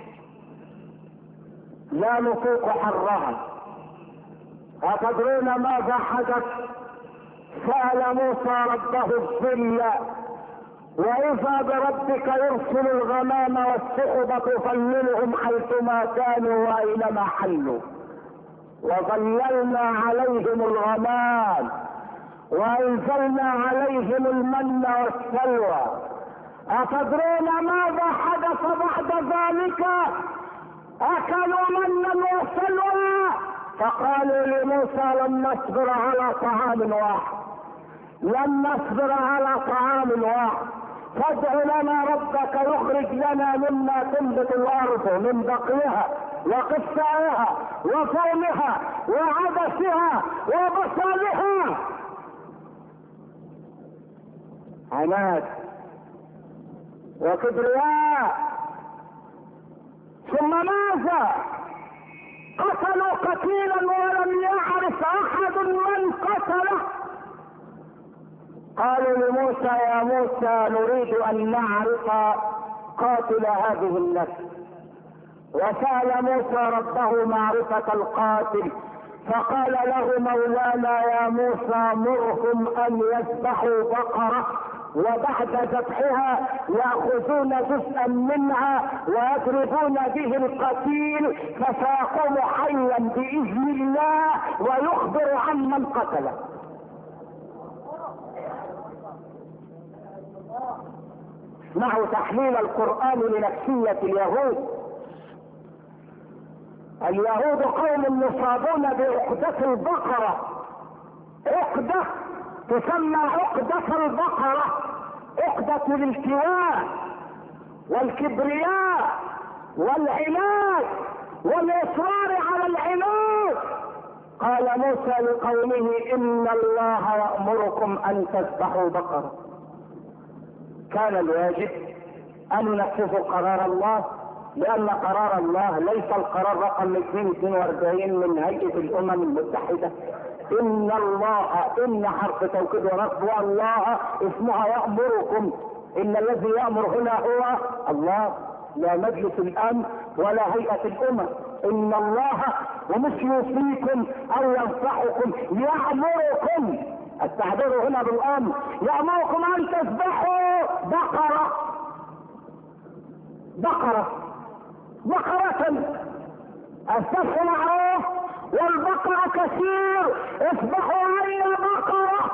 لا نطيق حرها. أتدرون ماذا حدث؟ سأل موسى ربه الظل، وإذا بربك يرسل الغمام والسحب تظللهم حيثما كانوا وأينما حلوا، وظللنا عليهم الغمام وأنزلنا عليهم المن والسلوى. أتدرون ماذا حدث بعد ذلك؟ أكلوا منا وسلوى فقالوا لموسى: لن نصبر على طعام واحد، لن نصبر على طعام واحد، فادع لنا ربك يخرج لنا مما تنبت الارض من بقلها وقثائها وفومها وعدسها وبصلها. عناد وكبرياء. ثم ماذا؟ قتلوا قتيلا ولم يعرف احد من قتله. قالوا لموسى: يا موسى نريد ان نعرف قاتل هذه النفس. وسأل موسى ربه معرفة القاتل، فقال له مولانا: يا موسى مرهم ان يذبحوا بقرة، وبعد ذبحها يأخذون جزءا منها ويضربون به القتيل فسيقوم حيا بإذن الله ويخبر عن من قتله. اسمعوا تحليل القرآن لنفسية اليهود. اليهود قوم يصابون بعقدة البقرة، عقدة تسمى عقدة البقرة، عقدة الالتواء والكبرياء والعناد والإصرار على العناد. قال موسى لقومه: إن الله يأمركم أن تذبحوا بقرة. كان الواجب أن ننفذ قرار الله، لأن قرار الله ليس القرار رقم اثنين واثنين وأربعين من هيئة الأمم المتحدة، ان الله، ان حرف توكيد ورفض، والله اسمها يأمركم. ان الذي يأمر هنا هو الله، لا مجلس الامن ولا هيئة الامم. ان الله ومش يوصيكم او ينصحكم، يأمركم. التعبير هنا بالامر، يأمركم ان تذبحوا بقرة بقرة بقرة. الذبح معروف والبقرة كثير، اذبحوا اي بقرة.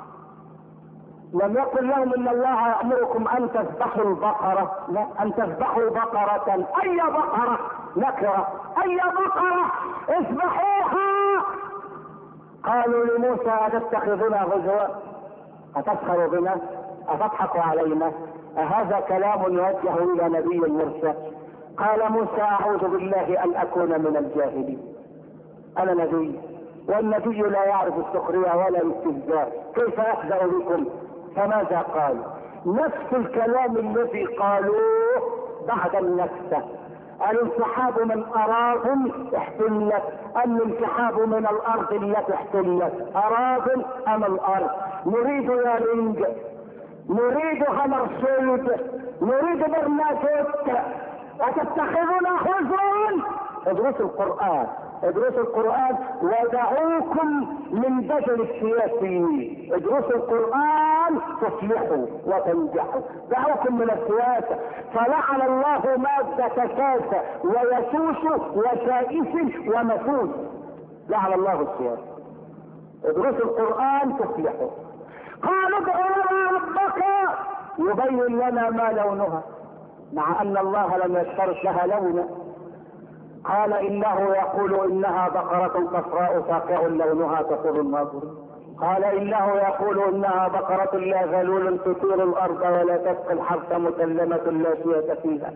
لم يقل لهم ان الله يأمركم ان تذبحوا البقرة، لا، ان تذبحوا بقرة. اي بقرة؟ نكرة. اي بقرة؟ اذبحوها. قالوا لموسى اتتخذنا هزوا؟ اتسخر بنا؟ اتضحك علينا؟ أهذا كلام يوجه الى نبي مرسل؟ قال موسى اعوذ بالله ان اكون من الجاهلين. انا نبي، والنبي لا يعرف السخرية ولا الاستهزاء، كيف اخزأ بكم؟ فماذا قال؟ نفس الكلام الذي قالوه بعد النكسة. الانسحاب من اراض احتلت، الانسحاب من الارض التي احتلت. اراض ام الارض؟ نريد يا رنج، نريد همرشيد، نريد برناكوت. وتتخذون هزوا؟ ادرسوا القرآن، ادرسوا القرآن ودعوكم من دجل السياسي. ادرسوا القرآن تفلحوا وتنجحوا. دعوكم من السياسة، فلعن الله مادة كاسة ويسوس وسائس ومسوس. لعن الله السياسة. ادرسوا القرآن تفلحوا. قالوا ادعوا لنا ربك يبين لنا ما لونها، مع ان الله لم يشترط لها لونا. قال انه يقول انها بقرة صفراء فاقع لونها تسر الناظر. قال انه يقول انها بقرة لا ذلول تثير الارض ولا تسقي الحرث مسلمة لا شية فيها.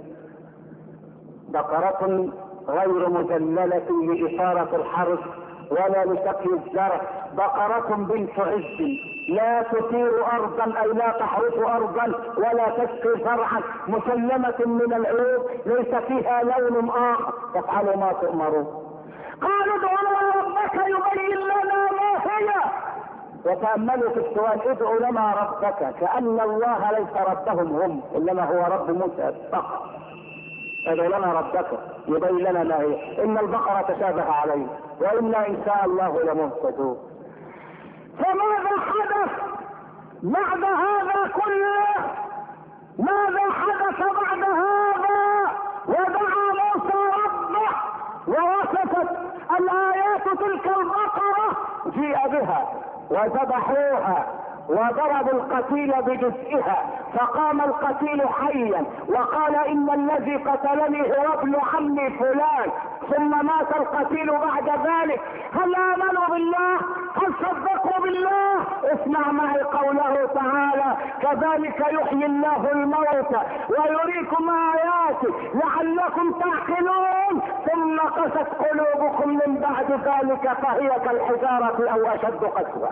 بقرة غير مذللة لإثارة الحرث ولا لسقي الزرع. بقرة بنت عز لا تثير ارضا اي لا تحرث ارضا ولا تسقي زرعا، مسلمة من العيوب ليس فيها لون اخر. تفعلوا ما تؤمرون. قالوا ادعوا ربك يبين لنا ما هي. وتأملوا في السؤال، ادعوا لنا ربك، كأن الله ليس ربهم هم، انما هو رب موسى فقط. ادعوا لنا ربك يبين لنا ما هي. ان البقرة تشابه عليه وإنا إن شاء الله لمهتدون. فماذا حدث بعد هذا كله؟ ماذا حدث بعد هذا؟ ودعا موسى ربه ووصفت الآيات تلك البقرة، جيء بها وذبحوها وضربوا القتيل بجزئها، فقام القتيل حيا وقال ان الذي قتلني هو ابن عمي فلان، ثم مات القتيل بعد ذلك. هل امنوا بالله؟ هل صدقوا بالله؟ اسمع معي قوله تعالى: كذلك يحيي الله الموتى ويريكم اياته لعلكم تعقلون، ثم قست قلوبكم من بعد ذلك فهي كالحجارة او اشد قسوة.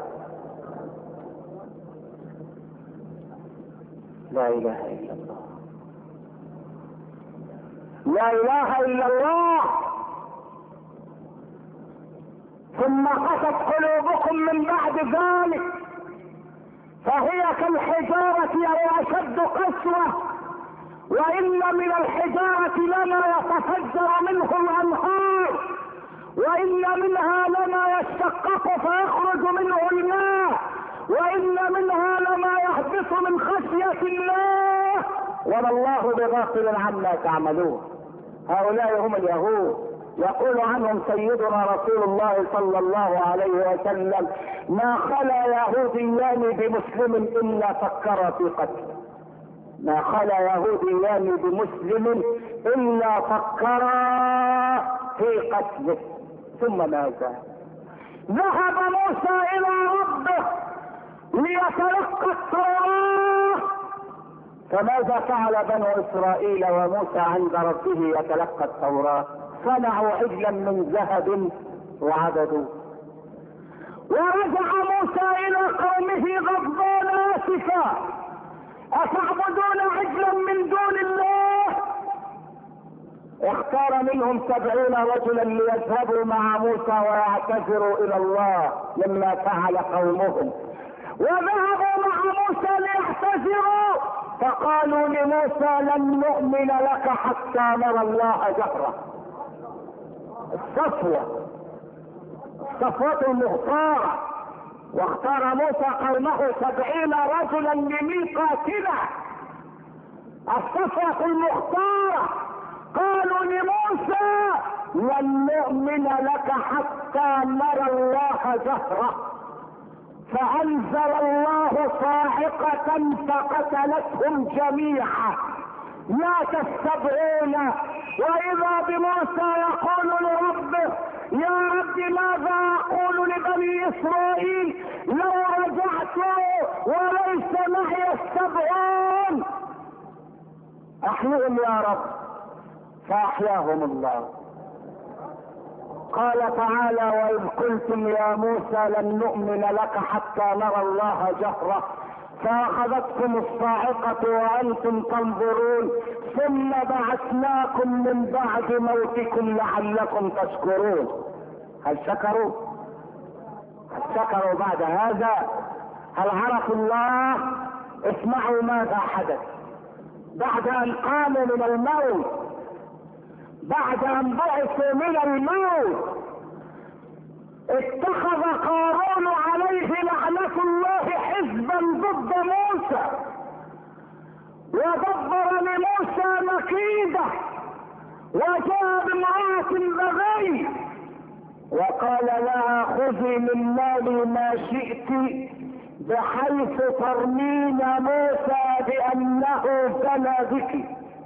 لا اله الا الله، لا اله الا الله. ثم قست قلوبكم من بعد ذلك فهي كالحجارة او اشد قسوة. وان من الحجارة لما يتفجر منه الانهار، وان منها لما يشقق فيخرج منه الماء، وان منها لما يهبط من خشية الله، وما الله بغافل عما تعملون. هؤلاء هم اليهود، يقول عنهم سيدنا رسول الله صلى الله عليه وسلم: ما خلا يهوديان بمسلم الا فكر في قتله. ما خلا يهوديان بمسلم الا فكرا في قتله. ثم ماذا؟ ذهب موسى الى ربه ليتلقى التوراة. فماذا فعل بنو اسرائيل وموسى عند ربه يتلقى التوراة؟ صنعوا عجلا من ذهب وعبدوه. ورجع موسى الى قومه غضبان اسفا: اتعبدون عجلا من دون الله؟ اختار منهم سبعين رجلا ليذهبوا مع موسى ويعتذروا الى الله مما فعل قومهم، وذهبوا مع موسى ليعتذروا، فقالوا لموسى لن نؤمن لك حتى نرى الله جهرة. الصفوة الصفوة المختارة، واختار موسى قومه سبعين رجلا لميقاتنا، الصفوة المختارة. قالوا لموسى لن نؤمن لك حتى نرى الله جهرة، فأنزل الله صاعقة فقتلتهم جميعا مات السبعون. وإذا بموسى يقول لربه يا رب ماذا أقول لبني إسرائيل لو رجعت وليس معي السبعون؟ أحيهم يا رب، فأحياهم الله. قال تعالى وإذ قلتم يا موسى لن نؤمن لك حتى نرى الله جهرة فأخذتكم الصاعقة وأنتم تنظرون ثم بعثناكم من بعد موتكم لعلكم تشكرون. هل شكروا؟ هل شكروا بعد هذا؟ هل عرفوا الله؟ اسمعوا ماذا حدث بعد أن قاموا من الموت، بعد أن بعثوا من الموت. اتخذ قارون عليه لعنة الله حزبا ضد موسى، ودبر لموسى مكيدة، وجاء بامرأة بغي وقال لها خذي من مالي ما شئت، بحيث ترمين موسى بأنه زنى بك.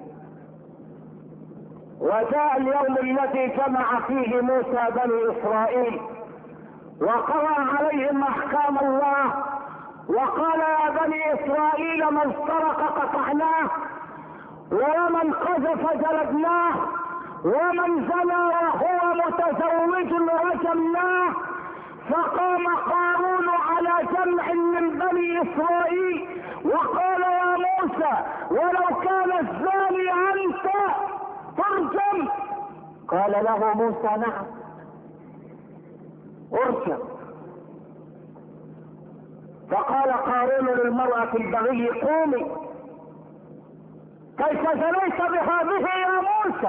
وجاء اليوم الذي جمع فيه موسى بني إسرائيل وقرأ عليهم أحكام الله، وقال يا بني إسرائيل من سرق قطعناه، ومن قذف جلدناه، ومن زنى وهو متزوج رجمناه. فقام قارون على جمع من بني إسرائيل وقال يا موسى ولو كان الزاني أنت ترجم. قال له موسى نعم ارجم. فقال قارون للمرأة البغي قومي، كيف زنيت بهذه يا موسى؟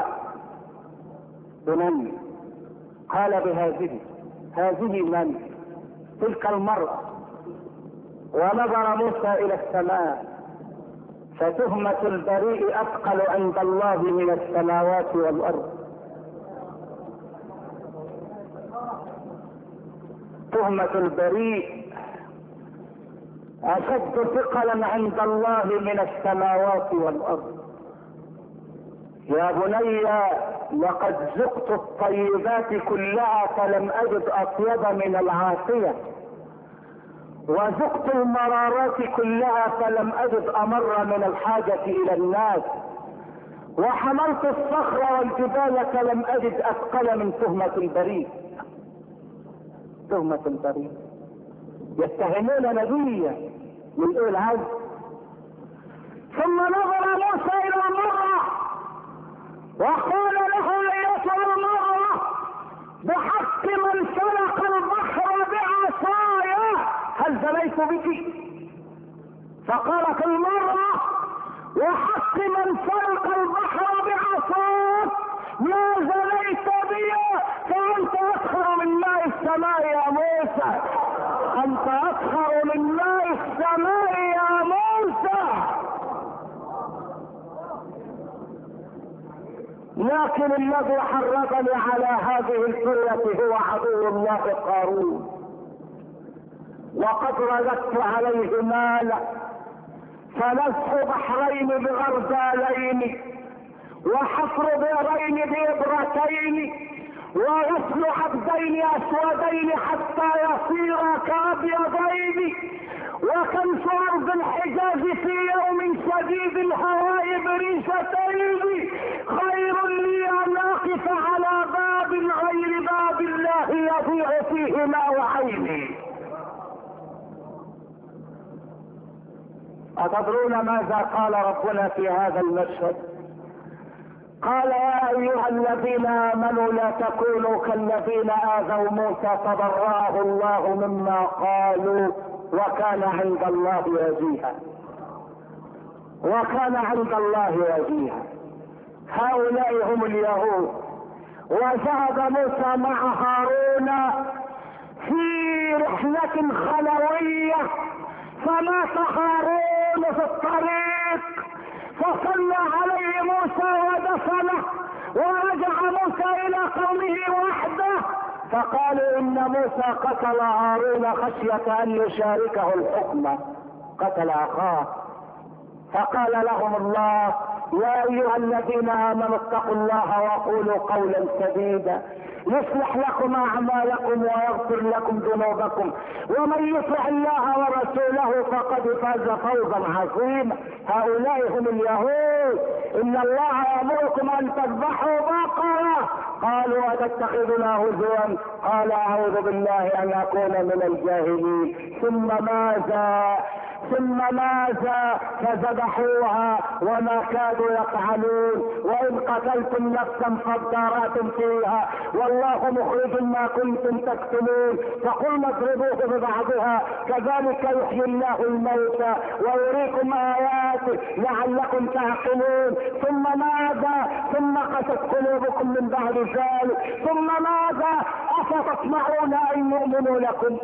بمن؟ قال بهذه. هذه من؟ تلك المرأة. ونظر موسى الى السماء، فتهمة البريء اثقل عند الله من السماوات والارض. تهمة البريء اشد ثقلا عند الله من السماوات والارض. يا بني لقد ذقت الطيبات كلها فلم اجد اطيب من العافية، وذقت المرارات كلها فلم اجد امر من الحاجة الى الناس، وحملت الصخر والجبال فلم اجد اثقل من تهمة البريء. تهمة البريء يتهمون نبيا من ايه العز. ثم نظر موسى الى المرأة وقال له ايتها المرأة بحق من سلق البحر بعصايا هل زنيت بك؟ فقالت المرأة وحق من سلق البحر بعصاك ما زنيت بي، فانت اكثر من ماء السماء يا موسى، انت اكثر من ماء السماء يا موسى. لكن الذي حرضني على هذه الفرية هو عدو الله قارون، وقد رددت عليه مالا، فنزح بحرين بغرزالين، وحفر بئرين بإبرتين، وغسل عبدين اسودين حتى يصيرا كابيضين، وكنس ارض الحجاز في يوم شديد الهواء بريشتين خير لي ان اقف على باب غير باب الله يضيع فيه ماء عيني. أتدرون ماذا قال ربنا في هذا المشهد؟ قال يا ايها الذين امنوا لا تكونوا كالذين اذوا موسى فبرأه الله مما قالوا وكان عند الله وجيها. وكان عند الله وجيها. هؤلاء هم اليهود. وذهب موسى مع هارون في رحلة خلوية، فمات هارون في الطريق، فصلى عليه موسى ودفنه، ورجع موسى الى قومه وحده، فقالوا ان موسى قتل هارون خشية ان يشاركه الحكم، قتل اخاه. فقال لهم الله يا ايها الذين امنوا اتقوا الله وقولوا قولا سديدا يصلح لكم اعمالكم ويغفر لكم ذنوبكم ومن يطع الله ورسوله فقد فاز فوزا عظيما. هؤلاء هم اليهود. ان الله يامركم ان تذبحوا بقرة، قالوا اتتخذنا هزوا؟ قال اعوذ بالله ان اكون من الجاهلين. ثم ماذا ثم ماذا فذبحوها وما كادوا يفعلون. وان قتلتم نفسا فادارأتم فيها والله مخرج ما كنتم تكتمون. فقلنا اضربوه ببعضها كذلك يحيي الله الموتى ويريكم اياته لعلكم تعقلون. ثم ماذا ثم قست قلوبكم من بعد ذلك. ثم ماذا افتطمعون ان يؤمنوا لكم؟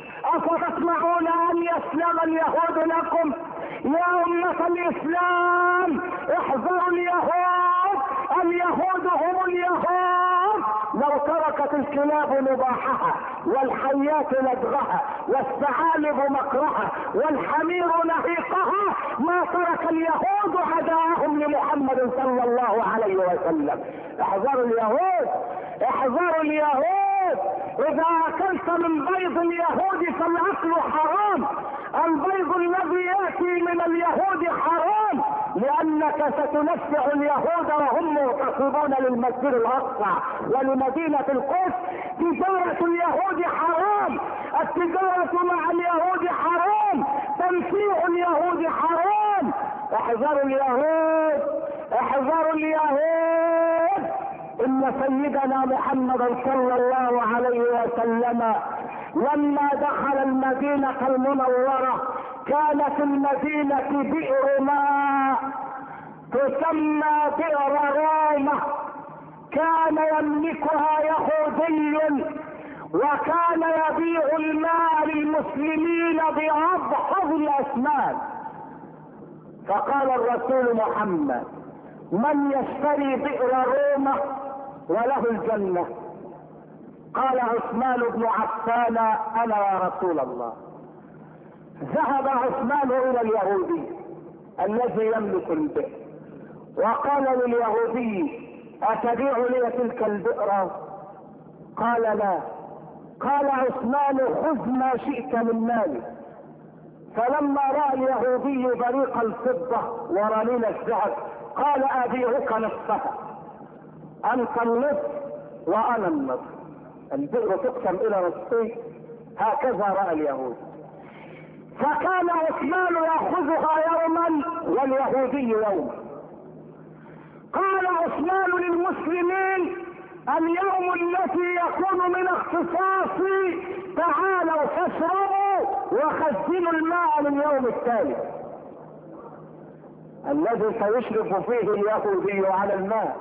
افتطمعون ان يسلم اليهود لكم؟ يا امة الاسلام احذروا اليهود. اليهود هم اليهود. لو تركت الكلاب نباحها والحيات لدغها والثعالب مكرها والحمير نهيقها ما ترك اليهود عداءهم لمحمد صلى الله عليه وسلم. احذروا اليهود. احذروا اليهود. اذا اكلت من بيض اليهود فالاكل حرام. البيض الذي ياتي من اليهود حرام لانك ستنفع اليهود وهم مرتقبون للمسجد الاقصى ولمدينة القدس. تجارة اليهود حرام. التجارة مع اليهود حرام. تنفيع اليهود حرام. احذروا اليهود. احذروا اليهود. ان سيدنا محمد صلى الله عليه وسلم لما دخل المدينة المنورة كان في المدينة بئر ماء تسمى بئر رومة، كان يملكها يهودي وكان يبيع الماء للمسلمين بأبخذ الأثمان. فقال الرسول محمد من يشتري بئر رومة وله الجنة؟ قال عثمان بن عفان انا يا رسول الله. ذهب عثمان الى اليهودي الذي يملك البئر وقال لليهودي اتبيع لي تلك البئر؟ قال لا. قال عثمان خذ ما شئت من مالي. فلما راى اليهودي بريق الفضة ورنين الذهب قال ابيعك نصفها، انت النصف وانا النصف. البئر تقسم الى نصفين. هكذا راى اليهود. فكان عثمان ياخذها يوما واليهودي يوما. قال عثمان للمسلمين اليوم الذي يكون من اختصاصي تعالوا فاشربوا وخزنوا الماء لليوم التالي. الذي سيشرف فيه اليهودي على الماء.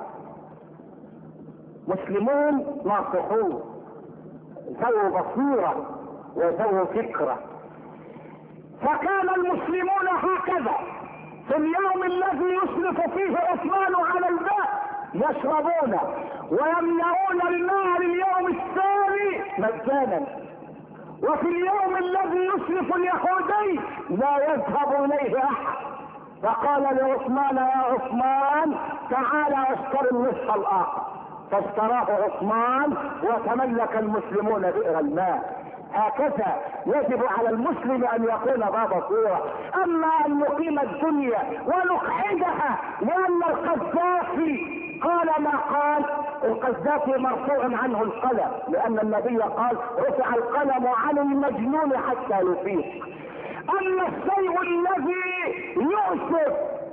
مسلمون ناصحون ذو بصيرة وذو فكرة. فكان المسلمون هكذا في اليوم الذي يشرف فيه عثمان على الماء يشربون ويمنعون الماء لليوم الثاني مجانا. وفي اليوم الذي يشرف اليهودي لا يذهب اليه احد. فقال لعثمان يا عثمان تعال اشتري النصف الاخر. فاشتراه عثمان وتملك المسلمون بئر الماء. هكذا يجب على المسلم ان يكون ذا بصيرة. اما ان نقيم الدنيا ونقعدها لان القذافي قال ما قال. القذافي مرفوع عنه القلم لان النبي قال رفع القلم عن المجنون حتى يفيق. اما الشيء الذي يؤسف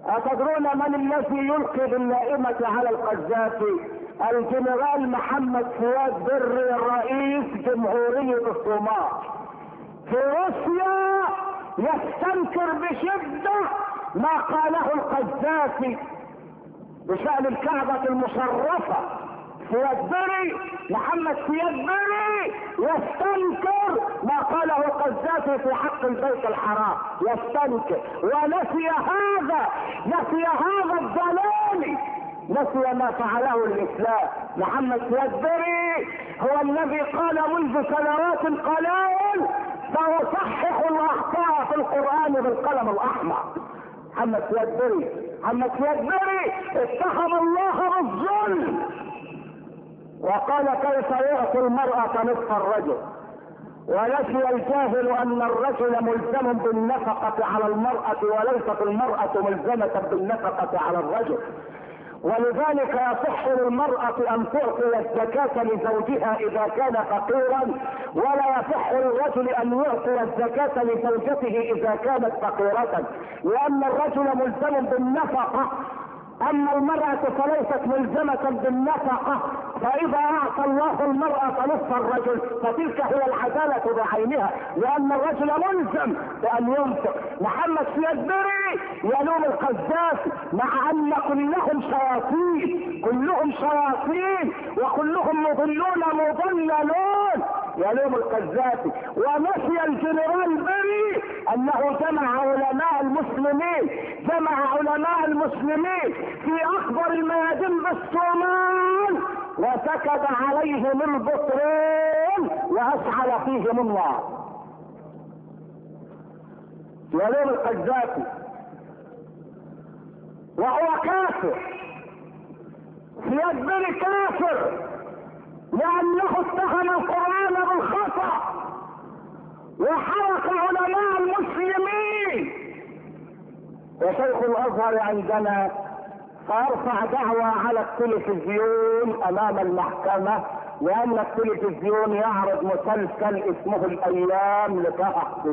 أتدرون من الذي يلقي باللائمة على القذافي؟ الجنرال محمد فؤاد بري رئيس جمهورية الصومال. في روسيا يستنكر بشدة ما قاله القذافي بشأن الكعبة المشرفة. فؤاد بري محمد فؤاد بري يستنكر ما قاله القذافي في حق البيت الحرام، يستنكر ونسي هذا، نسي هذا الضلال، نسي ما فعله الاسلام. محمد فؤاد بري هو الذي قال منذ سنوات قلائل سأصحح الاخطاء في القرآن بالقلم الاحمر. محمد فؤاد بري محمد فؤاد بري اتهم الله بالظلم وقال كيف يعطي المرأة نصف الرجل، ونسي الجاهل ان الرجل ملزم بالنفقة على المرأة وليست المرأة ملزمة بالنفقة على الرجل، ولذلك يصح للمرأة ان تعطي الزكاة لزوجها اذا كان فقيرا، ولا يصح للرجل ان يعطي الزكاة لزوجته اذا كانت فقيرة، لان الرجل ملزم بالنفقة اما المرأة فليست ملزمة بالنفقة. فاذا اعطى الله المرأة نصف الرجل فتلك هي العدالة بعينها، لان الرجل ملزم بان ينفق. محمد فؤاد بري يلوم القذافي مع ان كلهم شياطين، كلهم شياطين وكلهم مضلون مضللون، يلوم القذافي. ونسي الجنرال بري انه جمع علماء المسلمين، جمع علماء المسلمين في اكبر الميادين بالصومال وسكب عليهم البطرين واشعل فيهم النار. يلوم القذافي وهو كافر، فؤاد بري كافر لانه اتهم القرآن بالخطأ وحرق علماء المسلمين. وشيخ الازهر عندنا فارفع دعوى على التلفزيون امام المحكمة لان التلفزيون يعرض مسلسل اسمه الايام لطه.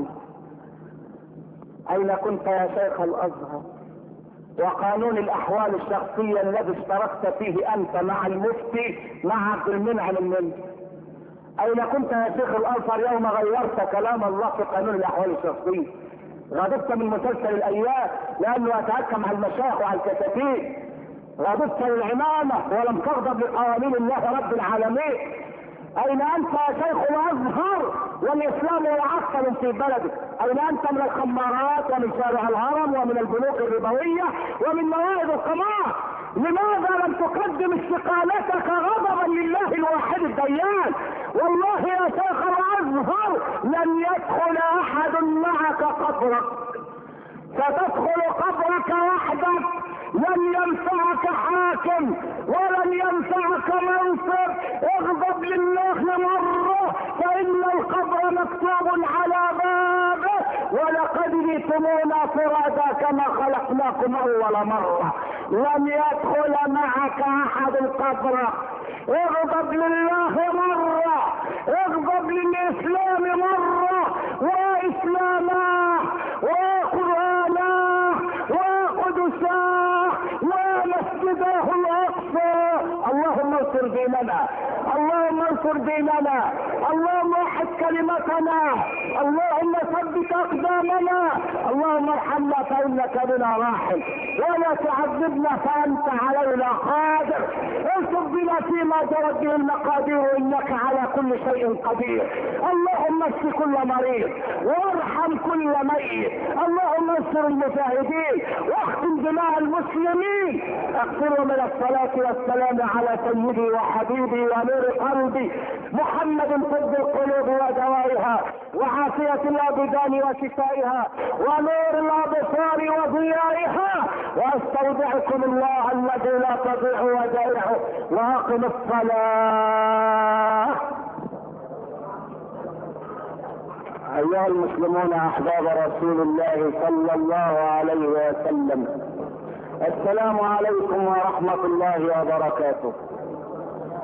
اين كنت يا شيخ الازهر وقانون الاحوال الشخصية الذي اشتركت فيه انت مع المفتي مع عبد المنعم المني؟ اين كنت يا شيخ الازهر يوم غيرت كلام الله في قانون الاحوال الشخصية؟ غضبت من مسلسل الايام لانه يتحكم على المشايخ وعلى الكتاتيب، غضبت للعمامة ولم تغضب لقوانين الله رب العالمين. اين انت يا شيخ الازهر والاسلام يعطل في بلدك؟ اين انت من الخمارات ومن شارع الهرم ومن البنوك الربوية ومن موائد القمار؟ لماذا لم تقدم استقالتك غضبا لله الواحد الديان؟ والله يا شيخ الازهر لن يدخل احد معك قبرك، ستدخل قبرك وحدك، لن ينفعك حاكم ولن ينفعك منصب. اغضب لله مرة فإن القبر مكتوب على بابه ولقد جئتمونا فرادا كما خلقناكم أول مرة. لن يدخل معك أحد القبر. اغضب لله مرة، اغضب للإسلام مرة، وإسلاما وقرآنا وقدسا ومسجده الأقصى. اللهم انصر ديننا، اللهم انصر ديننا، اللهم وحد كلمتنا، اللهم ثبت اقدامنا، اللهم ارحمنا فانك بنا راحم ولا تعذبنا فانت علينا قادر. انصر بنا فيما جرت به المقادير انك على كل شيء قدير. اللهم اشف كل مريض وارحم كل ميت، اللهم انصر المجاهدين واختم دماء المسلمين. اغفروا من الصلاة والسلام على سيدي وحبيبي ونور قلبي محمد طب القلوب ودوائها وعافية الابدان وشفائها ونور الابصار وضيائها. واستودعكم الله الذي لا تضيع ودائعه واقم الصلاة. ايها المسلمون احباب رسول الله صلى الله عليه وسلم، السلام عليكم ورحمة الله وبركاته.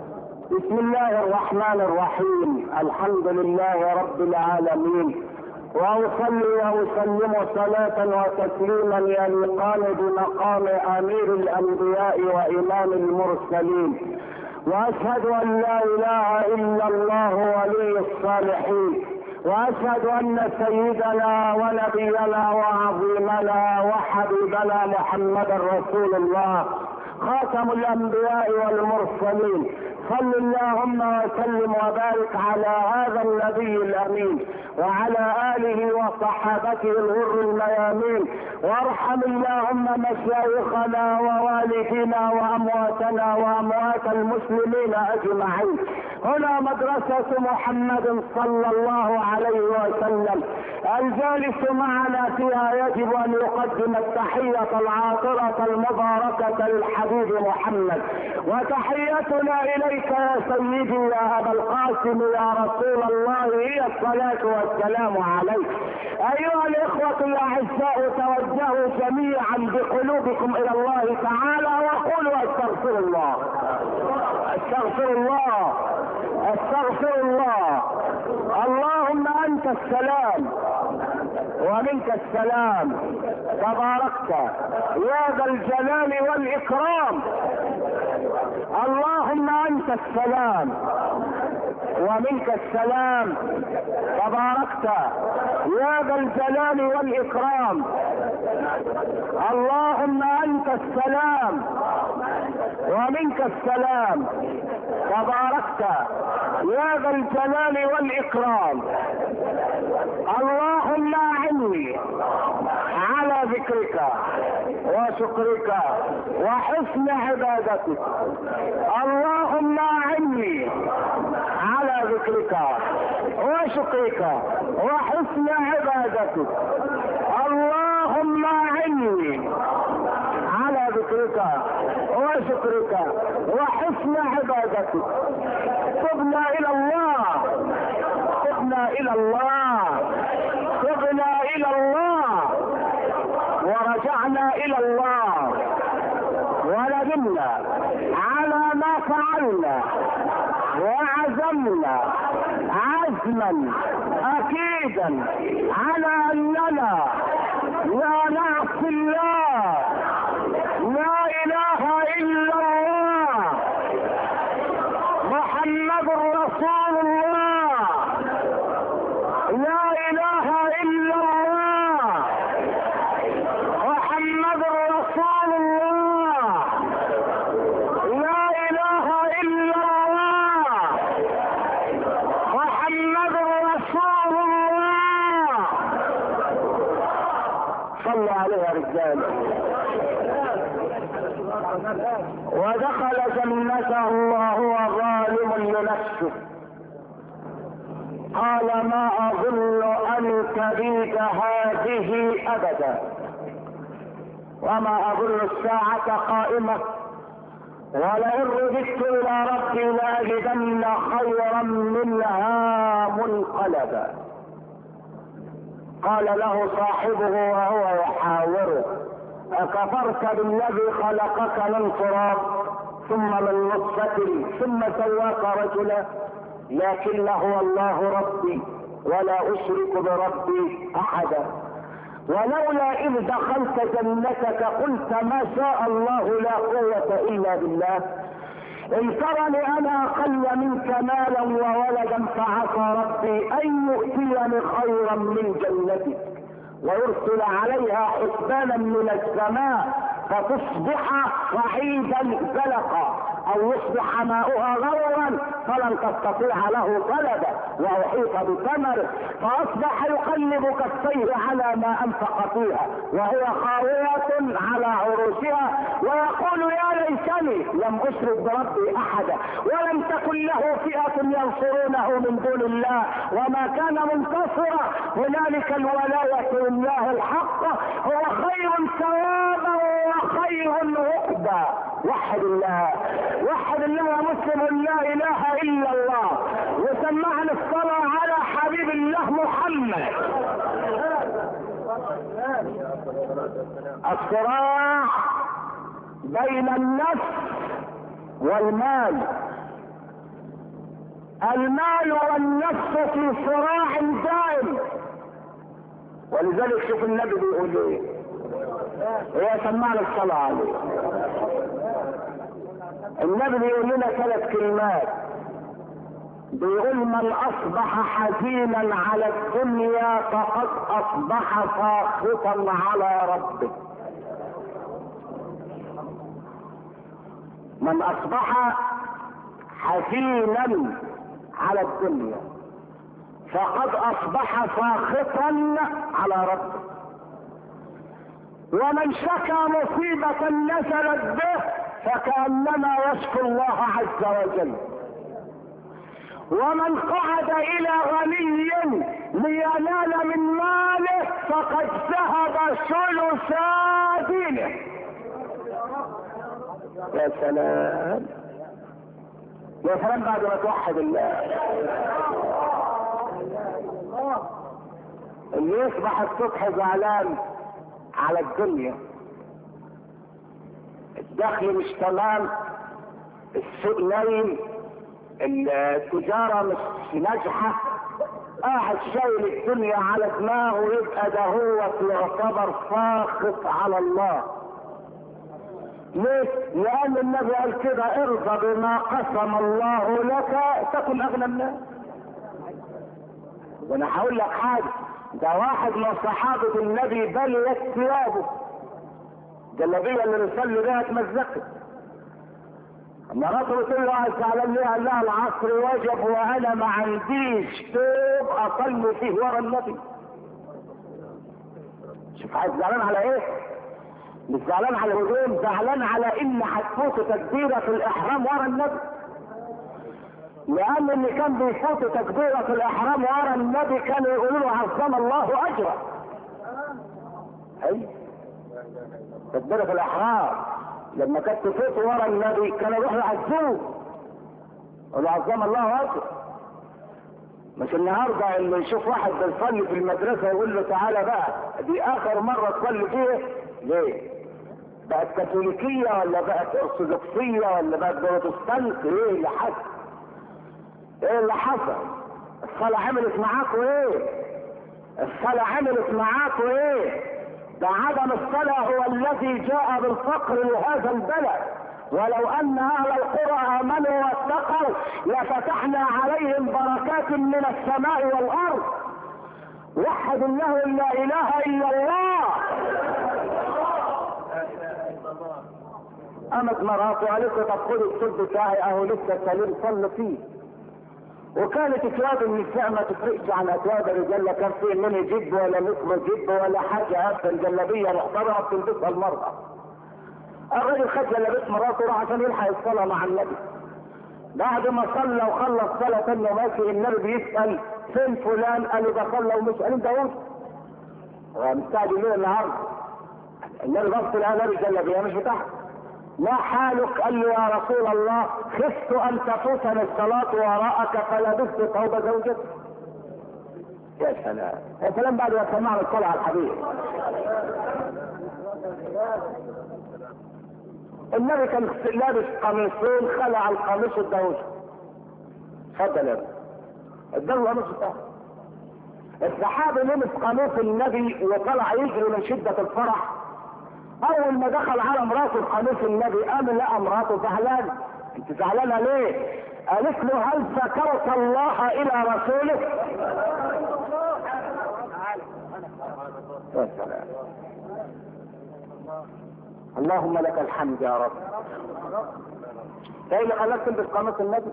بسم الله الرحمن الرحيم، الحمد لله رب العالمين، واصلي واسلم صلاة وتسليما يليقان بمقام امير الانبياء وامام المرسلين، واشهد ان لا اله الا الله ولي الصالحين، واشهد ان سيدنا ونبينا وعظيمنا وحبيبنا محمدا رسول الله خاتم الانبياء والمرسلين. صل اللهم وسلم وبارك على هذا النبي الامين وعلى اله وصحابته الغر الميامين، وارحم اللهم مشايخنا ووالدينا وامواتنا واموات المسلمين اجمعين. هنا مدرسة محمد صلى الله عليه وسلم، الجالس معنا فيها يجب ان يقدم التحية العاطرة المباركة للحبيب محمد، وتحيتنا اليك يا سيدي يا ابا القاسم يا رسول الله هي الصلاة والسلام عليك. ايها الاخوة الاعزاء، توجهوا جميعا بقلوبكم الى الله تعالى وقولوا استغفر الله استغفر الله استغفر الله. اللهم انت السلام ومنك السلام، تباركت يا ذا الجلال والاكرام. اللهم انت السلام ومنك السلام، تباركت يا ذا الجلال والاكرام. اللهم انت السلام ومنك السلام، تباركت يا ذا الجلال والاكرام. اللهم اعني على ذكرك وشكرك وحسن عبادتك. اللهم اعني على ذكرك وشكرك وحسن عبادتك. اللهم اعني على ذكرك وشكرك وحسن عبادتك. تبنا الى الله تبنا الى الله تبنا الى الله ورجعنا الى الله، وندمنا على ما فعلنا وعزمنا عزما اكيدا على اننا لا نعصي الله. لا اله الا الله محمد رسول الله. لا اله الا الله محمد رسول الله. لا اله الا الله محمد رسول الله. صلوا عليه يا رجال. ودخل جنته وهو ظالم لنفسه، قال ما اظن ان تبيد هذه ابدا، وما اظن الساعة قائمة، ولئن رددت الى ربي لاجدن خيرا منها منقلبا. قال له صاحبه وهو يحاوره اكفرت بالذي خلقك من تراب ثم من نطفة ثم سواك رجلا؟ لكن هو الله ربي ولا اشرك بربي احدا. ولولا اذ دخلت جنتك قلت ما شاء الله لا قوة الا بالله. ان ترني انا اقل منك مالا وولدا فعسى ربي ان يؤتيني خيرا من جنتك ويرسل عليها حسبانا من السماء فتصبح صعيدا زلقا، او يصبح ماؤها غورا فلن تستطيع له طلبا، واحيط بثمره فاصبح يقلب كفيه على ما انفق فيها وهي خاوية على عروشها، ويقول يا ليتني لم اشرك بربي احدا ولم تكن له فئة ينصرونه من دون الله وما كان منتصرا. هنالك الولاية لله الحق، هو خير ثوابا وخير عقبا. وحد الله وحد الله يا مسلم، لا اله الا الله، وسمعنا الصلاة على حبيب الله محمد. الصراع بين النفس والمال. المال والنفس في صراع دائم، ولذلك شوف النبي بيقول ايه، هي سمعنا الصلاة عليه. النبي بيقول لنا ثلاث كلمات، بيقول من اصبح حزينا على الدنيا فقد اصبح ساخطا على ربه. من اصبح حزينا على الدنيا فقد اصبح ساخطا على ربه. ومن شكى مصيبة نزلت به فكأنما يشكو الله عز وجل. ومن قعد الى غني لينال من ماله فقد ذهب ثلث دينه. يا سلام يا سلام بعد ما توحد الله. اللي يصبح الصبح زعلان على الدنيا، الدخل مش تمام، السوق نايم، التجارة مش ناجحة، قاعد شايل الدنيا على دماغه، يبقى ده هو يعتبر ساخط على الله. ليه؟ لأن النبي قال كده ارضى بما قسم الله لك تكن أغنى الناس. وانا هقول لك حاجة، ده واحد من صحابة النبي بليت ثيابه، جلابية اللي بيصلي بيها اتمزقت. اما رسول الله عز وجل قال لها العصر وجب وانا ما عنديش ثوب اصلي فيه ورا النبي. شوف عايز زعلان على ايه؟ مش زعلان على الهدوم، زعلان على ان هتفوت تكبيرة في الاحرام ورا النبي. لان اللي كان بيفوت تكبيرة في الاحرام ورا النبي كانوا يقولوا له عظم الله اجره. اي تكبيرة في الاحرام لما كانت تفوت ورا النبي كانوا يروحوا يعزوه يقولوا عظم الله اجره. مش النهارده اللي يشوف واحد بيصلي في المدرسة يقول له تعالى بقى دي اخر مرة تصلي فيه. ليه؟ بقت كاثوليكية ولا بقت ارثوذكسية ولا بقت بروتستانت؟ ايه اللي حصل؟ ايه اللي حصل؟ الصلاة عملت معاكوا ايه؟ الصلاة عملت معاكوا ايه؟ ده عدم الصلاة هو الذي جاء بالفقر لهذا البلد. ولو ان اهل القرى امنوا واتقوا لفتحنا عليهم بركات من السماء والارض. وحد الله لا اله الا الله. قامت مراته قالت له طب خد السد بتاعي اهو لسه سليم صلي فيه. وكانت اكواب النساء ما تفرقش عن اكواب الرجال، لا كان فيه مني جيب ولا مثل جيب ولا حاجه، ابدا جلابيه محترمه بتلبسها المراه. الراجل خد جلابيه مراته راح عشان يلحق الصلاه مع النبي. بعد ما صلى وخلص صلاه تانية ماشي النبي بيسال فين فلان؟ قالوا ده صلى ومش قالوا داوود. هو مستعجل ليه النهارده؟ النبي بص لها لابس جلابيه مش بتاعها. ما حالك؟ قال له يا رسول الله خفت ان تفوتني الصلاة وراءك فلبست ثوب زوجتي. يا سلام يا سلام بعد ما سمعنا الصلاة على الحبيب. النبي كان لابس قميصين، خلع القميص اداهوش. اتفضل يا ابني اداله القميص بتاعه. الصحابي لبس قميص النبي وطلع يجري من شدة الفرح. اول ما دخل على مراته قميص النبي قام لقى مراته زعلانه. انت زعلانه ليه؟ قالت له هل ذكرت الله الى رسوله؟ يا سلام اللهم لك الحمد يا رب. ايه اللي خلاك تلبس قميص النبي؟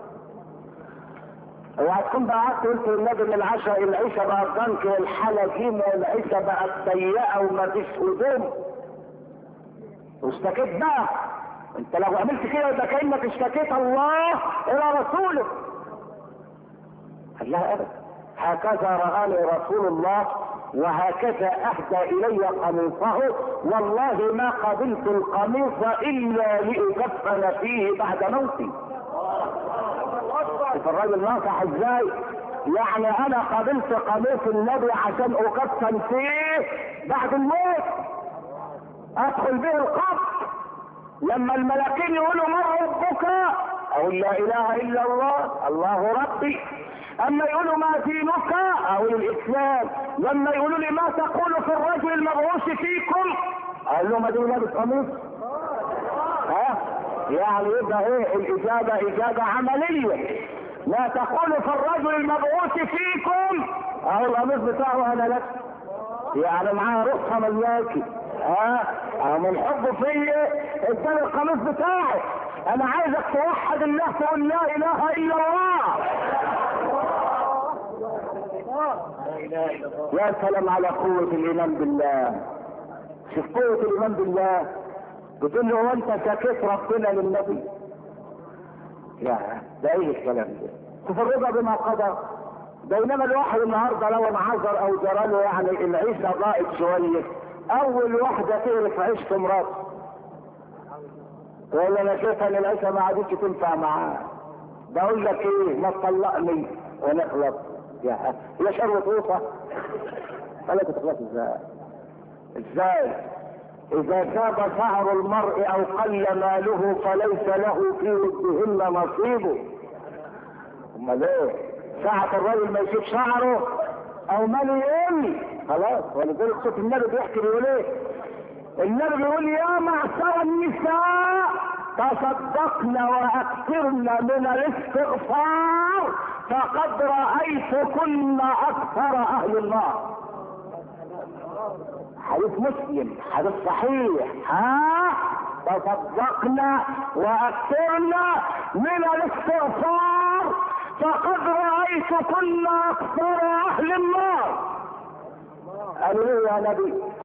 اوعى تكون بقى قعدت قلت للنبي ان العشاء العيشه بقى الضنك والحلاجيم والعيشه بقت سيئه ومفيش هدوم واشتكيت بقى. انت لو عملت كده يبقى كانك اشتكيت الله الى رسوله. قال لها ابدا، هكذا رآني رسول الله وهكذا اهدى الي قميصه، والله ما قبلت القميص الا لاكفن فيه بعد موتي. شوف الراجل ناصح ازاي. يعني انا قبلت قميص النبي عشان اكفن فيه بعد الموت، ادخل به القبر. لما الملاكين يقولوا من ربك اقول لا اله الا الله الله ربي. اما يقولوا ما دينك اقول الاسلام. لما يقولوا لي ما تقول في الرجل المبعوث فيكم اقول لهم ادي لابس قميص. ها يعني يبقى ايه الاجابه اجابه عمليه. ما تقول في الرجل المبعوث فيكم اهو القميص بتاعه انا لك، يعني معاه رخصه ملياكي. ها اه من حبه فيا اداني القميص بتاعه. انا عايزك توحد الله تقول لا اله الا الله. يا سلام على قوة الايمان بالله. شوف قوة الايمان بالله. بتقول له هو انت شكيت ربنا للنبي؟ يا ده ايه الكلام ده؟ شوف الرضا بما قضى. بينما الواحد النهارده لو انعذر او جرى له يعني العيشه ضاقت شويه، اول واحده تعرف عيشه مراته تقول انا شايفه ان العيشه ما عادتش تنفع معاه. بقول لك ايه ما تطلقني ونخلص. يا يا شر طوفه. قال لك تخلص ازاي؟ ازاي؟ اذا شاب شعر المرء او قل ماله فليس له في ودهن نصيبه. امال ايه؟ ساعة الراجل ما يشوف شعره او ماله يقل خلاص. ولذلك صوت النبي بيحكي بيقول ايه؟ النبي بيقول يا معشر النساء تصدقن واكثرن من الاستغفار فقد رايتكن اكثر اهل النار. حديث مسلم حديث صحيح. ها تصدقن واكثرن من الاستغفار فقد رايتكن اكثر اهل النار. قالوا ليه يا نبي؟